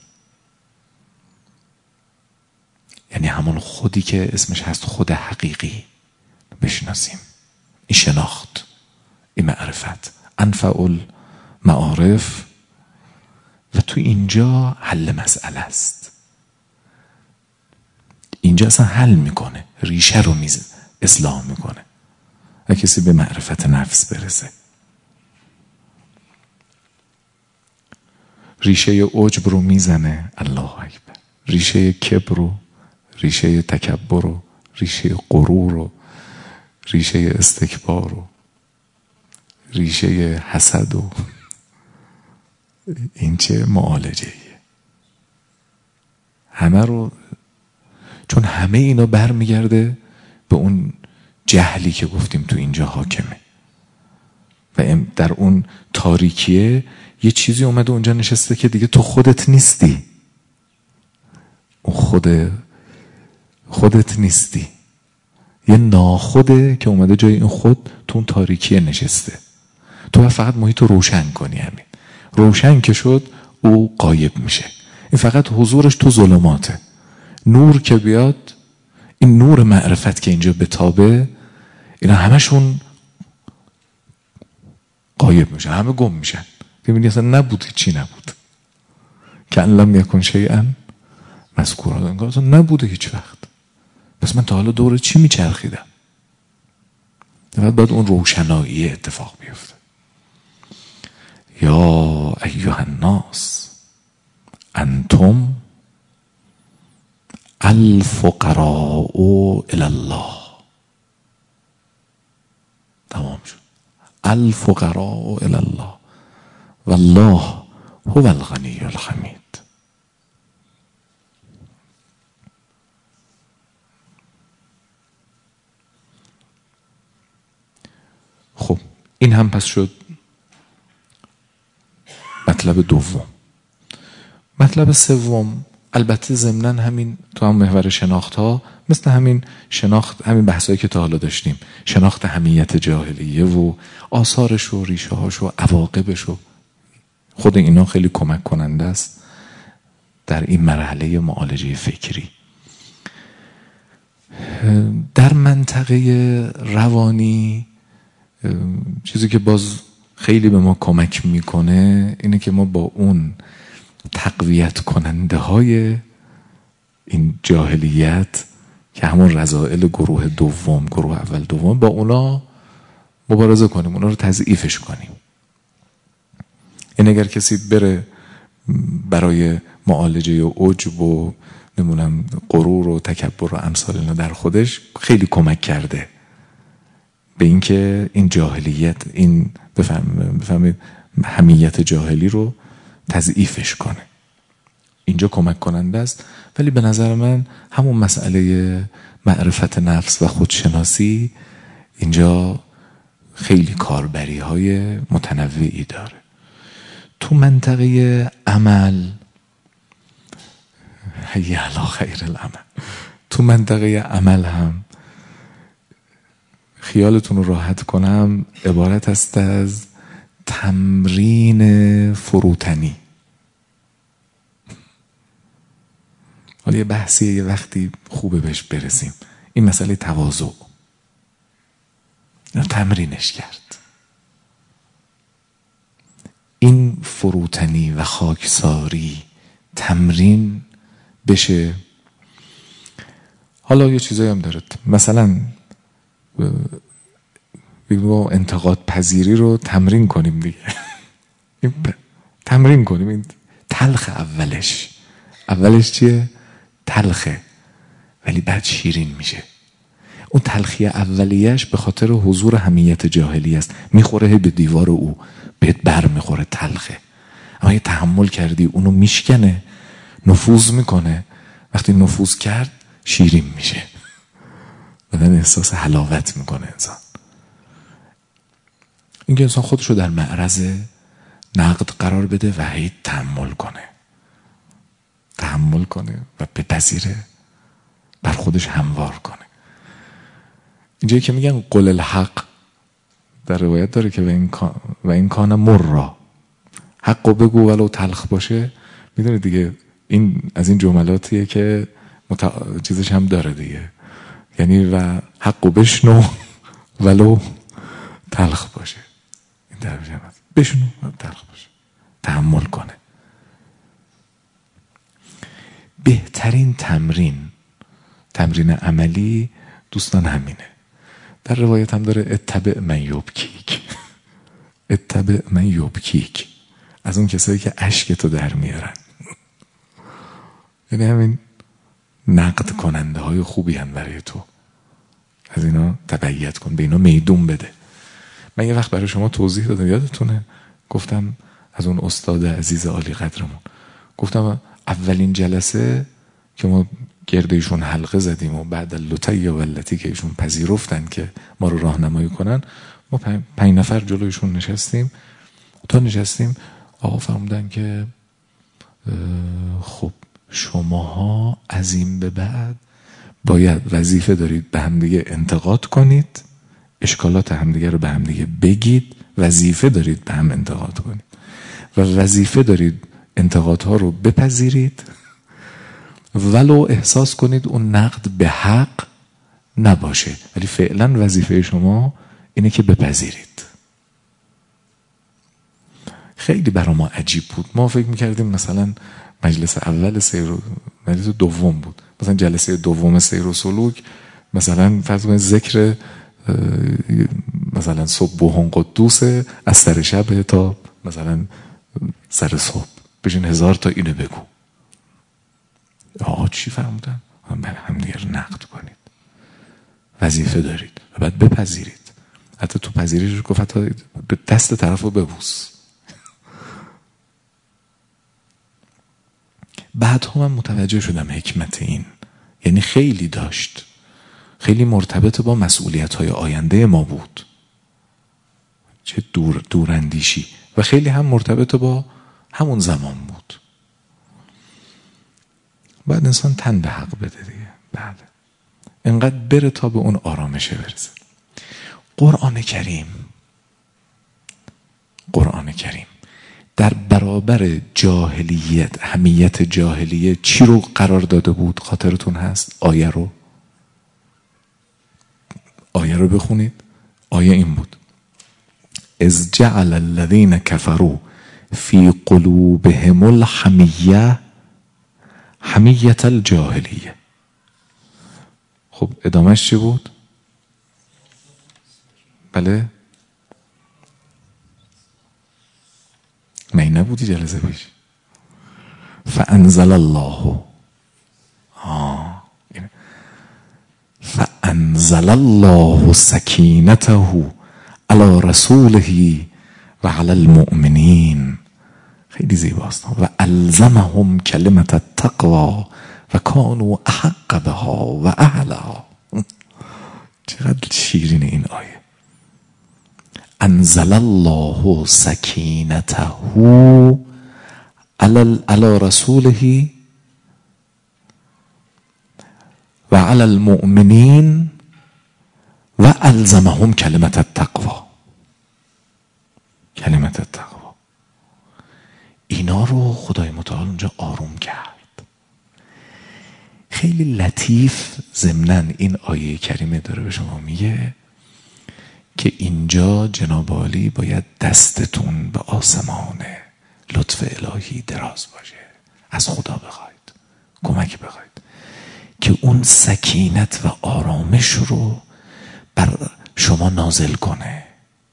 یعنی همون خودی که اسمش هست خود حقیقی بشناسیم. این شناخت، این معرفت انفع المعارف و تو اینجا حل مسئله است. اینجا اصلا حل میکنه، ریشه رو میز اصلاح میکنه و کسی به معرفت نفس برسه. ریشه عجب رو میزنه، الله اکبر، ریشه کبر رو، ریشه تکبر رو، ریشه غرور رو، ریشه استکبار رو، ریشه حسد و این چه معالجه ایه. همه رو، چون همه اینا برمیگرده به اون جهلی که گفتیم تو اینجا حاکمه و در اون تاریکیه یه چیزی اومده اونجا نشسته که دیگه تو خودت نیستی، اون خود خودت نیستی، یه ناخوده که اومده جای این خود تو اون تاریکیه نشسته. تو فقط محیط رو روشن کنی، همین روشن که شد او غایب میشه. این فقط حضورش تو ظلماته. نور که بیاد، این نور معرفت که اینجا بتابه، اینا همشون غایب میشن، همه گم میشن. ببینی اصلا نبود، چی نبود، که ان لم یکن شیئا مذکورا، انگار اصلا نبوده هیچ وقت. پس من تا حالا دور چی میچرخیدم؟ بعد باید اون روشنایی اتفاق بیفته. یا ایها الناس انتم الفقراء الی الله. تمام شد. الفقراء الی الله والله هو الغنی الحمید. خب این هم پس شد مطلب دوم. مطلب سوم، البته ضمناً همین تو هم محور شناخت ها، مثل همین شناخت، همین بحثایی که تا حالا داشتیم، شناخت حمیت جاهلیه و آثارش و ریشه هاش و عواقبش و خود اینا خیلی کمک کننده است در این مرحله معالجه فکری. در منطقه روانی چیزی که باز خیلی به ما کمک میکنه اینه که ما با اون تقویت کننده های این جاهلیت که همون رذائل گروه دوم، گروه اول دوم، با اونا مبارزه کنیم، اونا رو تضعیفش کنیم. این اگر کسی بره برای معالجه و عجب و نمونم غرور و تکبر و امثال اینا در خودش خیلی کمک کرده به اینکه این جاهلیت، این بفهم بفهمید حمیت جاهلی رو تضعیفش کنه. اینجا کمک کننده است. ولی به نظر من همون مسئله معرفت نفس و خودشناسی اینجا خیلی کاربری های متنوعی داره. تو منطقه عمل، حی علی خیر العمل، تو منطقه عمل هم خیالتون رو راحت کنم عبارت است از تمرین فروتنی. حالا یه بحثیه، یه وقتی خوبه بهش برسیم، این مسئله تواضع تمرینش کرد. این فروتنی و خاکساری تمرین بشه. حالا یه چیزایی هم داره، مثلا بگو انتقاد پذیری رو تمرین کنیم دیگه. تمرین کنیم. این تلخ اولش اولش چیه؟ تلخه، ولی بعد شیرین میشه. اون تلخی اولیش به خاطر حضور حمیت جاهلی است، میخوره به دیوار او، بهت بر میخوره، تلخه. اما یه تحمل کردی اونو میشکنه، نفوذ میکنه. وقتی نفوذ کرد شیرین میشه، بدن احساس حلاوت میکنه انسان. اینکه انسان خودشو در معرض نقد قرار بده و هی تحمل کنه تحمل کنه و بپذیره، بر خودش هموار کنه. اینجایی که میگن قل الحق، در روایت داره که و این کان, و این کان مرا، حقو بگو ولو تلخ باشه. میدونی دیگه این از این جملاتیه که مت... چیزش هم داره دیگه، یعنی و حقو بشنو ولو تلخ باشه. این درجه هم هست، بشنو ولو تلخ باشه، تحمل کنه. بهترین تمرین، تمرین عملی دوستان همینه. در روایت هم داره اتبع من یبکیک، اتبع من یبکیک، از اون کسایی که اشکتو در میارن. یعنی همین نقد کننده های خوبی هم برای تو، از اینا تبعیت کن، به اینا میدون بده. من یه وقت برای شما توضیح دادم، یادتونه؟ گفتم از اون استاد عزیز عالی قدرمون، گفتم اولین جلسه که ما گرد ایشون حلقه زدیم و بعد اللطی و والتی که ایشون پذیرفتن که ما رو راهنمایی کنن، ما پنج نفر جلوی ایشون نشستیم. تا نشستیم آقا فرمودن که خب شماها از این به بعد باید وظیفه دارید به همدیگه انتقاد کنید، اشکالات همدیگه رو به همدیگه بگید، وظیفه دارید به هم انتقاد کنید و وظیفه دارید انتقادها رو بپذیرید، ولو احساس کنید اون نقد به حق نباشه، ولی فعلا وظیفه شما اینه که بپذیرید. خیلی برای ما عجیب بود. ما فکر میکردیم مثلا مجلس اول سیر و مجلس دوم بود، مثلا جلسه دوم سیر و سلوک مثلا فرض کنید ذکر مثلا صبح قدوس از سر شب تا مثلا سر صبح، بشین هزار تا اینو بگو. آقا چی فرمودن؟ هم دیگه رو نقد کنید، وظیفه دارید و بعد بپذیرید. حتی تو پذیریش رو گفت حتی به دست طرف رو ببوس. بعد هم من متوجه شدم حکمت این، یعنی خیلی داشت، خیلی مرتبط با مسئولیت های آینده ما بود، چه دور دوراندیشی، و خیلی هم مرتبط با همون زمان بود. باید انسان تن به حق بده دیگه. بله، انقدر بره تا به اون آرامشه برسه. قرآن کریم قرآن کریم در برابر جاهلیت، حمیت جاهلیه چی رو قرار داده بود؟ خاطرتون هست؟ آیه رو آیه رو بخونید. آیه این بود: اذ جعل الذین کفروا فی قلوبهم الحمیه حمیت الجاهلیه. خب ادامهش چی بود؟ بله، می نبودی جلسه پیش؟ فانزل الله آه فانزل الله سکینته علی رسوله و علی المؤمنین. خیلی زیباست. و الزمهم کلمت التقوی و کانوا احق بها و اهلها. چقدر شیرین این آیه. انزل الله سکینته علی رسوله و علی المؤمنین و الزمهم کلمت التقوی. کلمت التقوی اینا رو خدای متعال اونجا آروم کرد. خیلی لطیف ضمناً این آیه کریمه داره به شما میگه که اینجا جناب عالی باید دستتون به آسمان لطف الهی دراز باشه، از خدا بخواید، کمک بخواید که اون سکینت و آرامش رو بر شما نازل کنه،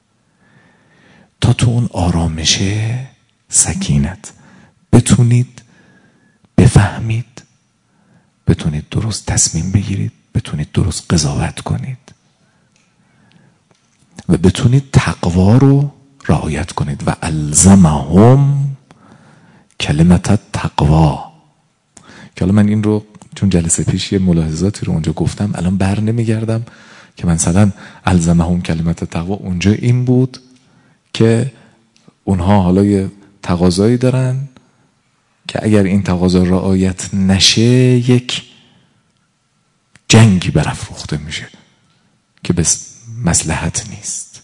تا تو اون آرامشه، سکینت، بتونید بفهمید، بتونید درست تصمیم بگیرید، بتونید درست قضاوت کنید و بتونید تقوا رو رعایت کنید. و الزمهم کلمت التقوا. که حالا من این رو چون جلسه پیش یه ملاحظاتی رو اونجا گفتم، الان بر نمیگردم که مثلا الزمهم کلمت التقوا اونجا این بود که اونها حالا یه تقاضایی دارن که اگر این تقاضا رعایت نشه یک جنگی برافروخته میشه که بس مصلحت نیست.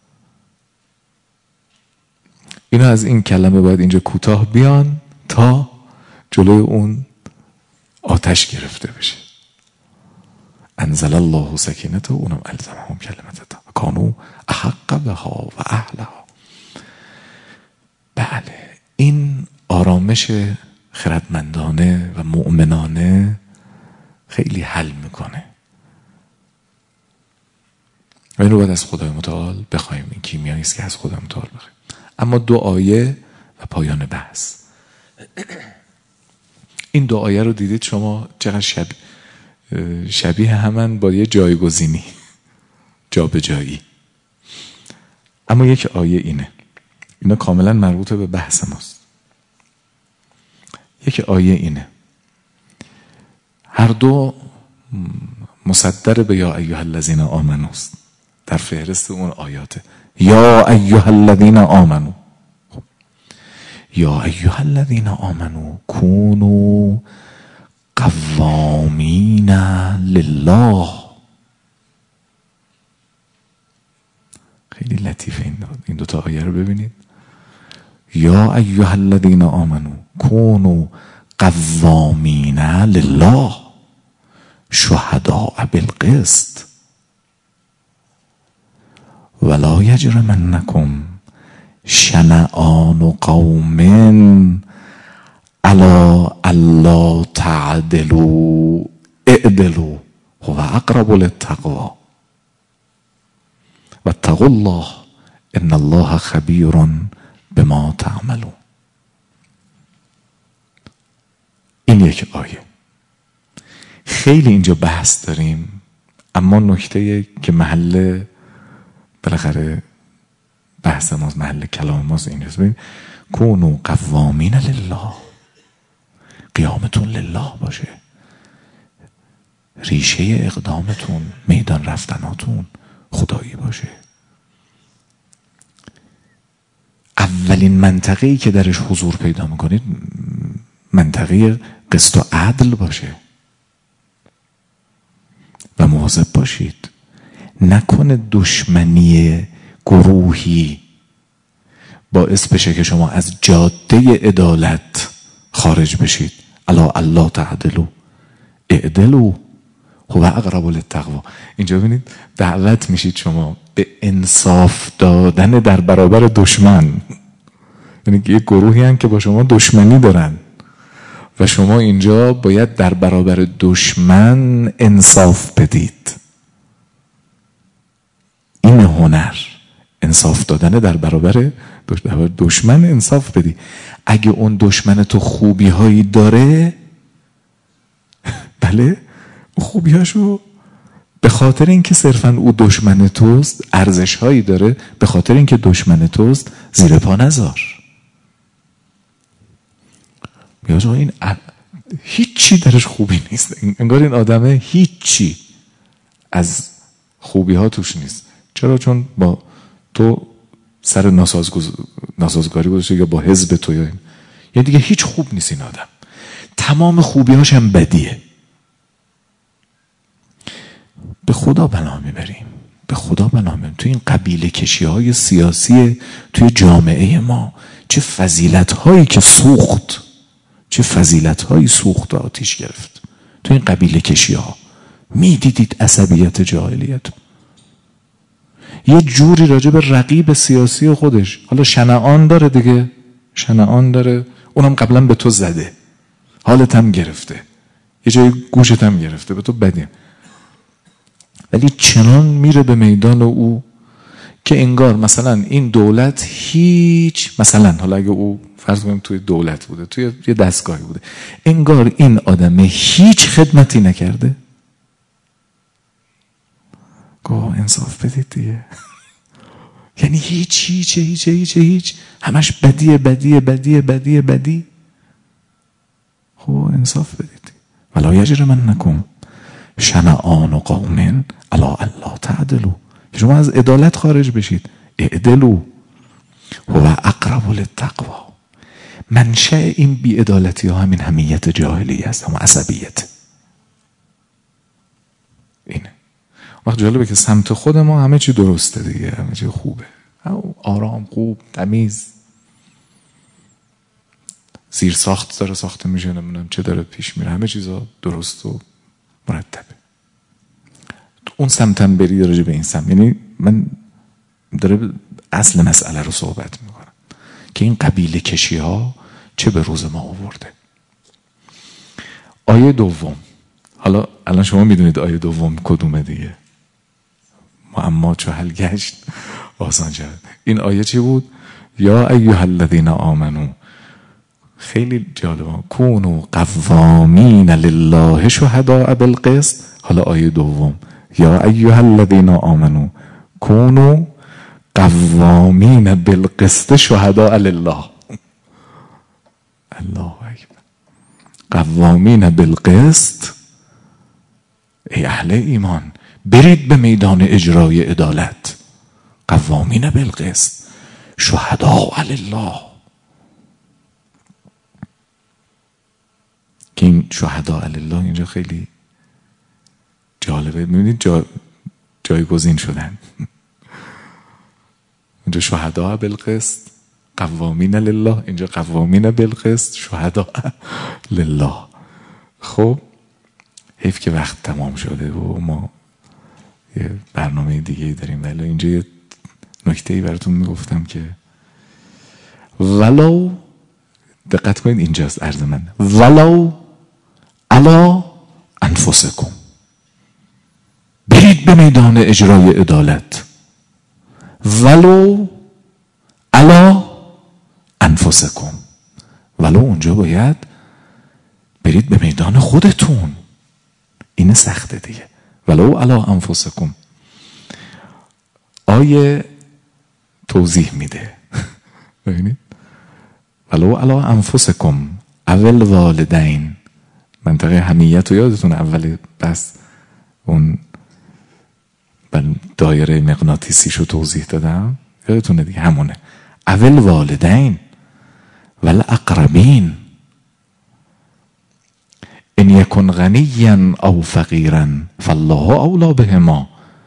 اینا از این کلمه باید اینجا کوتاه بیان تا جلوی اون آتش گرفته بشه. انزل الله سکینته اونم الزمهم کلمت تا کانوا احق بها و اهلها. بله، این آرامش خردمندانه و مؤمنانه خیلی حل میکنه و این رو باید از خدای متعال بخوایم. این کیمیایی است که از خدای متعال بخوایم. اما دو آیه و پایان بحث. این دو آیه رو دیدید شما چقدر شبیه شبیه همن با یه جایگزینی، جا به جایی. اما یک آیه اینه، اینا کاملا مربوط به بحث ماست. یک آیه اینه، هر دو مصدر به یا ایها الذین آمنو است، در فهرست اون آیاته. یا ایها الذین آمنو، خب یا ایها الذین آمنو کونوا قوامین لله. خیلی لطیفه این دو این دو تا آیه رو ببینید. یا ایها الذین آمنو کونوا قوامین لله شهداء بالقسط ولا یجرمنکم شنآن قوم علی الا تعدلوا اعدلوا هو اقرب للتقوی واتقوا الله ان الله خبیر بما تعملون. این یک آیه. خیلی اینجا بحث داریم، اما نکته که محل بالاخره بحث ماست، محل کلام ماست اینجاست. ببین کونوا قوامین لله، قیامتون لله باشه، ریشه اقدامتون، میدان رفتناتون خدایی باشه. اولین منطقه‌ای که درش حضور پیدا میکنید منطقه قسط و عدل باشه و مواظب باشید نکنه دشمنی گروهی باعث بشه که شما از جاده عدالت خارج بشید. الا الله تعدلوا اعدلوا هو اقرب للتقوی. اینجا ببینید دعوت میشید شما به انصاف دادن در برابر دشمن. یعنی یه گروهی هستن که با شما دشمنی دارن و شما اینجا باید در برابر دشمن انصاف بدید. این هنر انصاف دادن در برابر دشمن انصاف بدی. اگه اون دشمن تو خوبی هایی داره بله خوبی هاشو به خاطر اینکه صرفا او دشمن توست ارزش هایی داره به خاطر اینکه دشمن توست زیر پا نذار. بیاج این ا... هیچی درش خوبی نیست. انگار این آدمه هیچی از خوبی ها توش نیست. چرا؟ چون با تو سر ناسازگز... ناسازگاری گذاشته یا با حزب تو یا این یعنی دیگه هیچ خوب نیست این آدم. تمام خوبی‌هاش هم بدیه. به خدا بنا میبریم به خدا بنا میبریم. تو این قبیله کشی های سیاسی توی جامعه ما چه فضیلت هایی که سوخت چه فضیلت هایی سوخت و آتیش گرفت تو این قبیله کشی ها. میدیدید عصبیت جاهلیت یه جوری راجع به رقیب سیاسی خودش. حالا شنعان داره دیگه شنعان داره اونم قبلا به تو زده حالت هم گرفته یه جای گوشت هم گرفته به تو بدیم ولی چنان میره به میدان او که انگار مثلا این دولت هیچ مثلا حالا اگه او فرض کنیم توی دولت بوده توی یه دستگاهی بوده انگار این آدم هیچ خدمتی نکرده. گوه انصاف بدید دیگه. یعنی هیچ هیچ هیچ هیچ هیچ همش بدیه بدیه بدیه بدیه بدی. خب انصاف بدید. ولا یجرمنکم شنآن قوم علی الا تعدلوا. شما از عدالت خارج بشید. اعدلوا هو اقرب للتقوی. منشأ این بی‌عدالتی ها همین حمیت جاهلی است هم عصبیت. اینه. وقت جالبه که سمت خود ما همه چی درسته دیگه همه چی خوبه آرام خوب تمیز زیر ساخت داره ساخته میشه نمیدونم چه داره پیش میره همه چیزا درست و مرتبه. اون سمتن بری راجع به این سمت یعنی من داره اصل مسئله رو صحبت میکنم که این قبیله کشی ها چه به روز ما آورده. آیه دوم حالا الان شما میدونید آیه دوم کدومه دیگه معما چو حل گشت آسان شد. این آیه چی بود؟ یا ایها الذین آمنو. خیلی جالبه کونوا قوامین لله شهداء بالقسط. حالا آیه دوم یا ایها الذین آمنو کونوا قوامین بالقسط شهداء لله. الله اکبر. قوامین بالقسط ای اهل ایمان برید به میدان اجرای عدالت. قوامین بالقسط شهداء لله. که این شهداء لله اینجا خیلی جالبه. میبینید جا جایگزین شدن. اینجا شهداء بالقسط قوامین لله اینجا قوامین بالقسط شهداء لله. خب حیف که وقت تمام شده و ما یه برنامه دیگه داریم ولی اینجا یه نکته‌ای براتون میگفتم که ولو دقت کنید اینجاست عرض من ولو علی انفسکم. برید به میدان اجرای عدالت ولو علی انفسکم. ولو اونجا باید برید به میدان خودتون. این سخته دیگه. ولو علی انفسکم. آیه توضیح میده. ببینید ولو علی انفسکم اول والدین. منطقه حمیت رو یادتون اول بس اون دایره مغناطیسیشو توضیح دادم یادتونه دیگه همونه. اول والدین والاقربین ان یکن غنیا او فقیرا فالله اولی بهما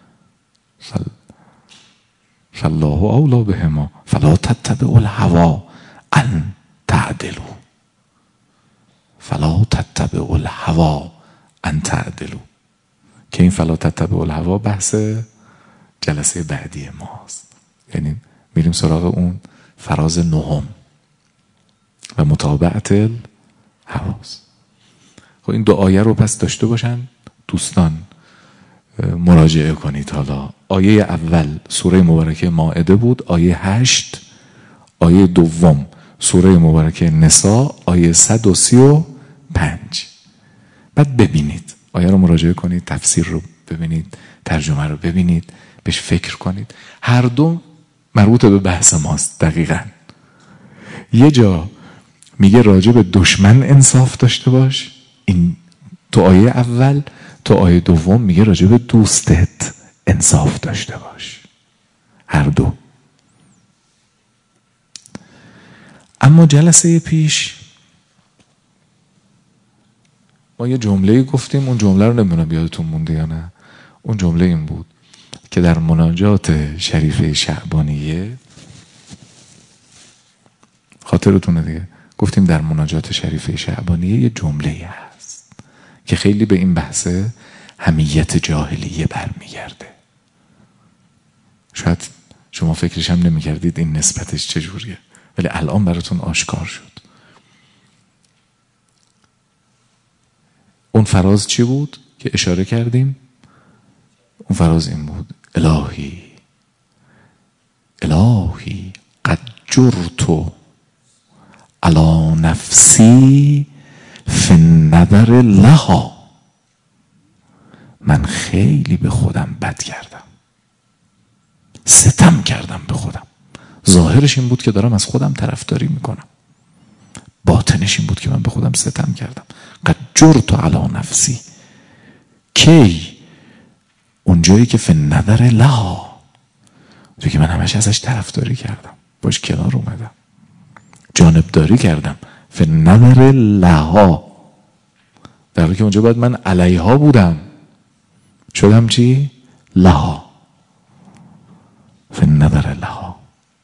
فالله اولی بهما فلا تتبعوا الهوى ان تعدلوا فلا تتبعوا الهوى ان تعدلوا که این فلا تتبعوا الهوى بحث جلسه بعدی ماست. یعنی میریم سراغ اون فراز نهم و متابعت الهواست. خب این دو آیه رو پس داشته باشن دوستان، مراجعه کنید. حالا آیه اول سوره مبارکه مائده بود، آیه هشت. آیه دوم سوره مبارکه نساء، آیه صد و سی و پنج. بعد ببینید آیه رو مراجعه کنید، تفسیر رو ببینید، ترجمه رو ببینید، بهش فکر کنید. هر دو مربوط به بحث ماست. دقیقاً یه جا میگه راجع به دشمن انصاف داشته باش، این تو آیه اول. تو آیه دوم میگه راجع به دوستت انصاف داشته باش. هر دو. اما جلسه پیش ما یه جمله گفتیم، اون جمله رو نمیدونم یادتون مونده یا نه. اون جمله این بود که در مناجات شریفه شعبانیه، خاطرتونه دیگه، گفتیم در مناجات شریفه شعبانیه یه جمله هست که خیلی به این بحث حمیت جاهلیه برمیگرده. شاید شما فکرش هم نمی‌کردید این نسبتش چجوریه، ولی الان براتون آشکار شد. اون فراز چی بود که اشاره کردیم؟ اون فراز این بود: الهی الهی قد جرت علی نفسی فی النظر لها. من خیلی به خودم بد کردم، ستم کردم به خودم. ظاهرش این بود که دارم از خودم طرفداری میکنم، باطنش این بود که من به خودم ستم کردم. قد جرت علی نفسی. کی؟ اونجایی که فی النظر لها، اونجایی که من همش ازش طرفداری کردم، باش کنار اومدم، جانبداری کردم. فی النظر لها، در حالی که اونجا باید من علیها بودم، شدم چی؟ لها. فی النظر لها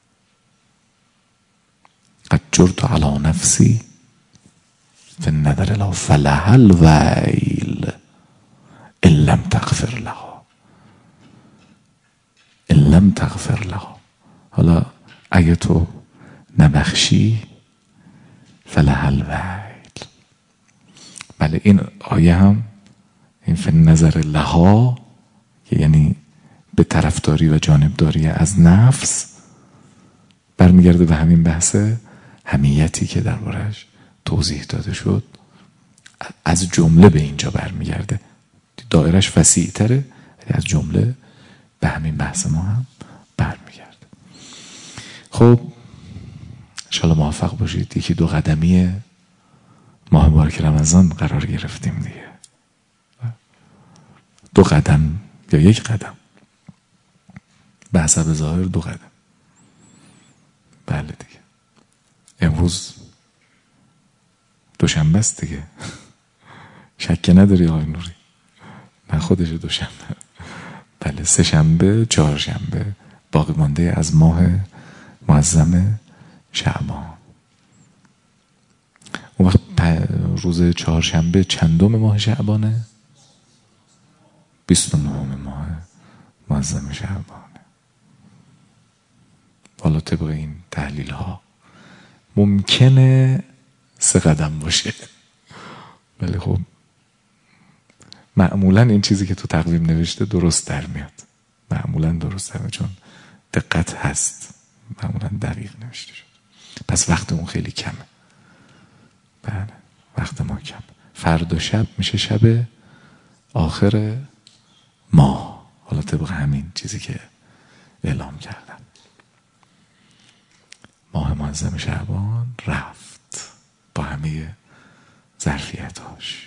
قد جرت علی نفسی فی النظر لها فلها الویل ان لم تغفر لها ان لم تغفر لها. حالا اگه تو نبخشی فلها الویل. بله این آیه هم این فی النظر لها یعنی به طرفداری و جانبداری از نفس برمیگرده به همین بحث حمیتی که دربارش توضیح داده شد. از جمله به اینجا برمیگرده، دایرش وسیع تره ولی از جمله به همین بحث ما هم برمیگرده. خب انشاءالله موفق باشید. یکی دو قدمی ماه مبارک رمضان قرار گرفتیم دیگه، دو قدم یا یک قدم، به حسب ظاهر دو قدم. بله دیگه امروز دوشنبه است دیگه، شک نداری آقای نوری؟ نه خودش دوشنبه. بله سه شنبه، چهار شنبه باقی مانده از ماه معظم شعبان. اون وقت روز چهارشنبه چندم ماه شعبانه؟ بیست و نهم ماه معظم شعبانه. حالا طبق این تحلیل ها ممکنه سه قدم باشه، ولی خب معمولا این چیزی که تو تقویم نوشته درست در میاد، معمولا درست در میاد، چون دقت هست، معمولا دقیق نوشته شد. پس وقت اون خیلی کمه. بله وقت ما کم. فردا شب میشه شب آخر ماه، حالا طبق همین چیزی که اعلام کردم. ماه معظم شعبان رفت با همه ظرفیتاش.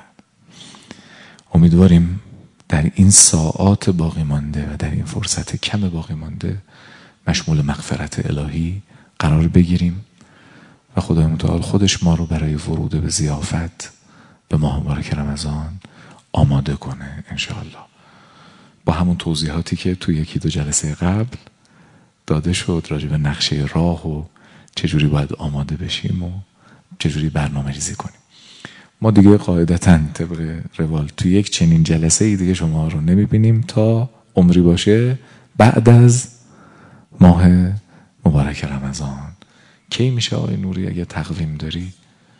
امیدواریم در این ساعات باقی مانده و در این فرصت کم باقی مانده مشمول مغفرت الهی قرار بگیریم و خدای متعال خودش ما رو برای ورود به ضیافت به ماه مبارک رمضان آماده کنه انشاءالله. با همون توضیحاتی که توی یکی دو جلسه قبل داده شد راجع به نقشه راه و چجوری باید آماده بشیم و چجوری برنامه ریزی کنیم. ما دیگه قاعدتاً طبق روال توی یک چنین جلسه ای دیگه شما رو نمیبینیم تا عمری باشه بعد از ماه مبارک رمضان. کی میشه آقای نوری اگه تقویم داری؟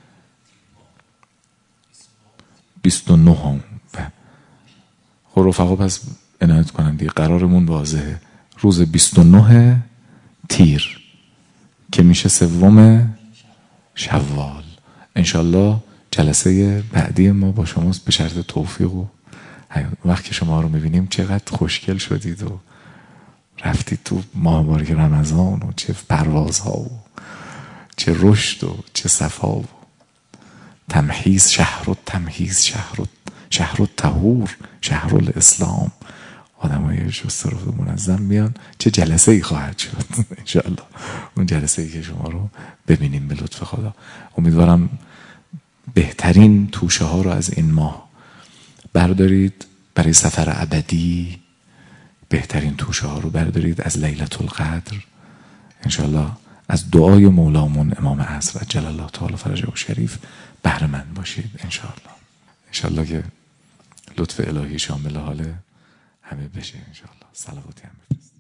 بیست و نه. خب رفقا پس عنایت کنن دیگه، قرارمون واضحه، روز بیست و نه تیر که میشه سوم شوال انشالله. جلسه بعدی ما با شماست به شرط توفیق و وقت که شما رو میبینیم چقدر خوشگل شدید و رفتید تو ماه مبارک رمضان و چه پروازها و چه رشد و چه صفا و تمحیص شهر و تمحیص شهر و شهر و طهور شهر الاسلام. آدم های شسته رو منظم میان. چه جلسه ای خواهد شد انشاءالله اون جلسه ای که شما رو ببینیم به لطف خدا. امیدوارم بهترین توشه ها رو از این ماه بردارید برای سفر ابدی. بهترین توشه ها رو بردارید از لیلة القدر انشاءالله. از دعای مولامون امام عصر عجل الله تعالی فرجه و شریف بهره مند باشید انشاءالله. انشاءالله که لطف الهی شامل حال همه بشه انشاءالله. صلواتی هم بفرست.